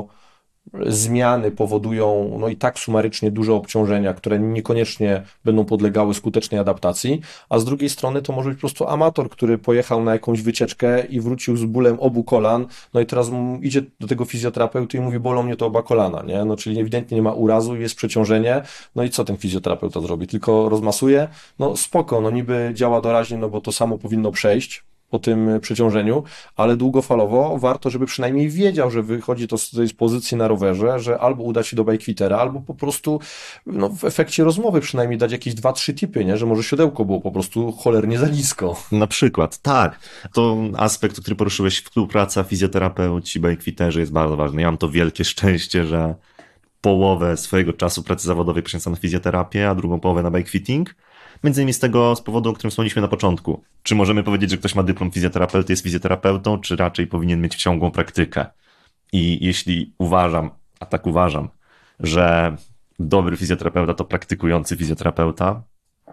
zmiany powodują no i tak sumarycznie duże obciążenia, które niekoniecznie będą podlegały skutecznej adaptacji, a z drugiej strony to może być po prostu amator, który pojechał na jakąś wycieczkę i wrócił z bólem obu kolan, no i teraz idzie do tego fizjoterapeuty i mówi, bolą mnie to oba kolana, nie? No czyli ewidentnie nie ma urazu, jest przeciążenie, no i co ten fizjoterapeuta zrobi? Tylko rozmasuje? No spoko, no niby działa doraźnie, no bo to samo powinno przejść po tym przeciążeniu, ale długofalowo warto, żeby przynajmniej wiedział, że wychodzi to z tej pozycji na rowerze, że albo uda się do bikefittera, albo po prostu no, w efekcie rozmowy przynajmniej dać jakieś 2-3 tipy, nie? Że może siodełko było po prostu cholernie za nisko.
Na przykład, tak. To aspekt, który poruszyłeś, współpraca fizjoterapeuci, bikefitterzy jest bardzo ważny. Ja mam to wielkie szczęście, że połowę swojego czasu pracy zawodowej poświęcam na fizjoterapię, a drugą połowę na bikefitting. Między innymi z powodu, o którym wspomnieliśmy na początku. Czy możemy powiedzieć, że ktoś ma dyplom fizjoterapeuty, jest fizjoterapeutą, czy raczej powinien mieć ciągłą praktykę? I jeśli uważam, a tak uważam, że dobry fizjoterapeuta to praktykujący fizjoterapeuta,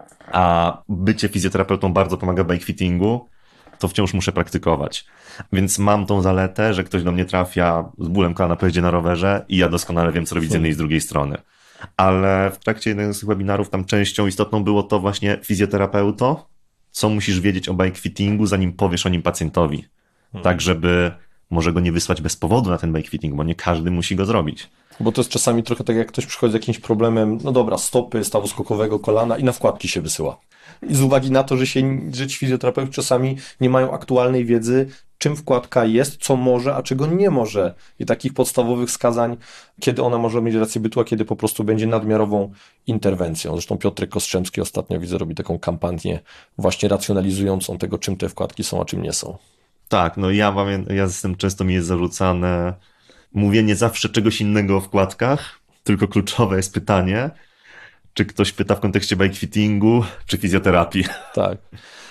a bycie fizjoterapeutą bardzo pomaga bikefittingu, to wciąż muszę praktykować. Więc mam tą zaletę, że ktoś do mnie trafia z bólem kolana po jeździe na rowerze i ja doskonale wiem, co robić z jednej i z drugiej strony. Ale w trakcie jednego z webinarów tam częścią istotną było to właśnie fizjoterapeuto, co musisz wiedzieć o bikefittingu, zanim powiesz o nim pacjentowi. Tak, żeby może go nie wysłać bez powodu na ten bikefitting, bo nie każdy musi go zrobić. Bo
to jest czasami trochę tak, jak ktoś przychodzi z jakimś problemem, no dobra, stopy, stawu skokowego, kolana i na wkładki się wysyła. I z uwagi na to, że ci fizjoterapeuci czasami nie mają aktualnej wiedzy, czym wkładka jest, co może, a czego nie może. I takich podstawowych wskazań, kiedy ona może mieć rację bytu, a kiedy po prostu będzie nadmiarową interwencją. Zresztą Piotrek Kostrzemski ostatnio, widzę, robi taką kampanię właśnie racjonalizującą tego, czym te wkładki są, a czym nie są.
Tak, no ja jestem, często mi jest zarzucane mówienie zawsze czegoś innego o wkładkach, tylko kluczowe jest pytanie, czy ktoś pyta w kontekście bikefittingu, czy fizjoterapii.
Tak.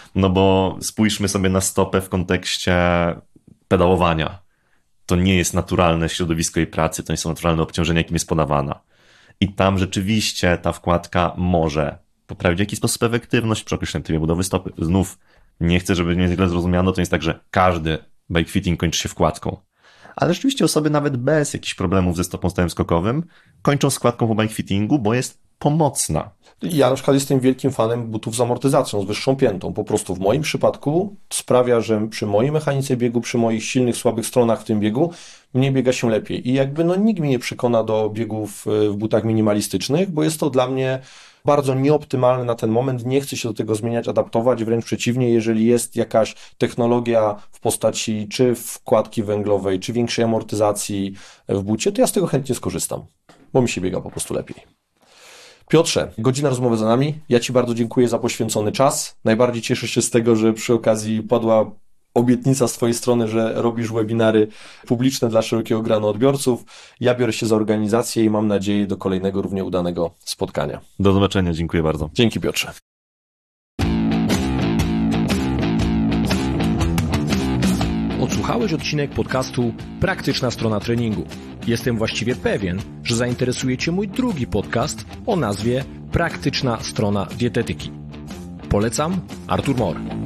No bo spójrzmy sobie na stopę w kontekście pedałowania. To nie jest naturalne środowisko jej pracy, to nie są naturalne obciążenia, jakim jest podawana. I tam rzeczywiście ta wkładka może poprawić w jakiś sposób efektywność przy określonym trybie budowy stopy. Znów nie chcę, żeby nie źle zrozumiano, to jest tak, że każdy bike fitting kończy się wkładką. Ale rzeczywiście osoby nawet bez jakichś problemów ze stopą stałym skokowym kończą składką po bike fittingu, bo jest pomocna.
Ja na przykład jestem wielkim fanem butów z amortyzacją, z wyższą piętą. Po prostu w moim przypadku sprawia, że przy mojej mechanice biegu, przy moich silnych, słabych stronach w tym biegu, mnie biega się lepiej. I jakby nikt mnie nie przekona do biegów w butach minimalistycznych, bo jest to dla mnie bardzo nieoptymalne na ten moment. Nie chcę się do tego zmieniać, adaptować, wręcz przeciwnie, jeżeli jest jakaś technologia w postaci czy wkładki węglowej, czy większej amortyzacji w bucie, to ja z tego chętnie skorzystam, bo mi się biega po prostu lepiej. Piotrze, godzina rozmowy za nami. Ja Ci bardzo dziękuję za poświęcony czas. Najbardziej cieszę się z tego, że przy okazji padła obietnica z Twojej strony, że robisz webinary publiczne dla szerokiego grona odbiorców. Ja biorę się za organizację i mam nadzieję do kolejnego równie udanego spotkania.
Do zobaczenia, dziękuję bardzo.
Dzięki, Piotrze. Odsłuchałeś odcinek podcastu Praktyczna strona treningu. Jestem właściwie pewien, że zainteresuje Cię mój drugi podcast o nazwie Praktyczna strona dietetyki. Polecam, Artur Mor.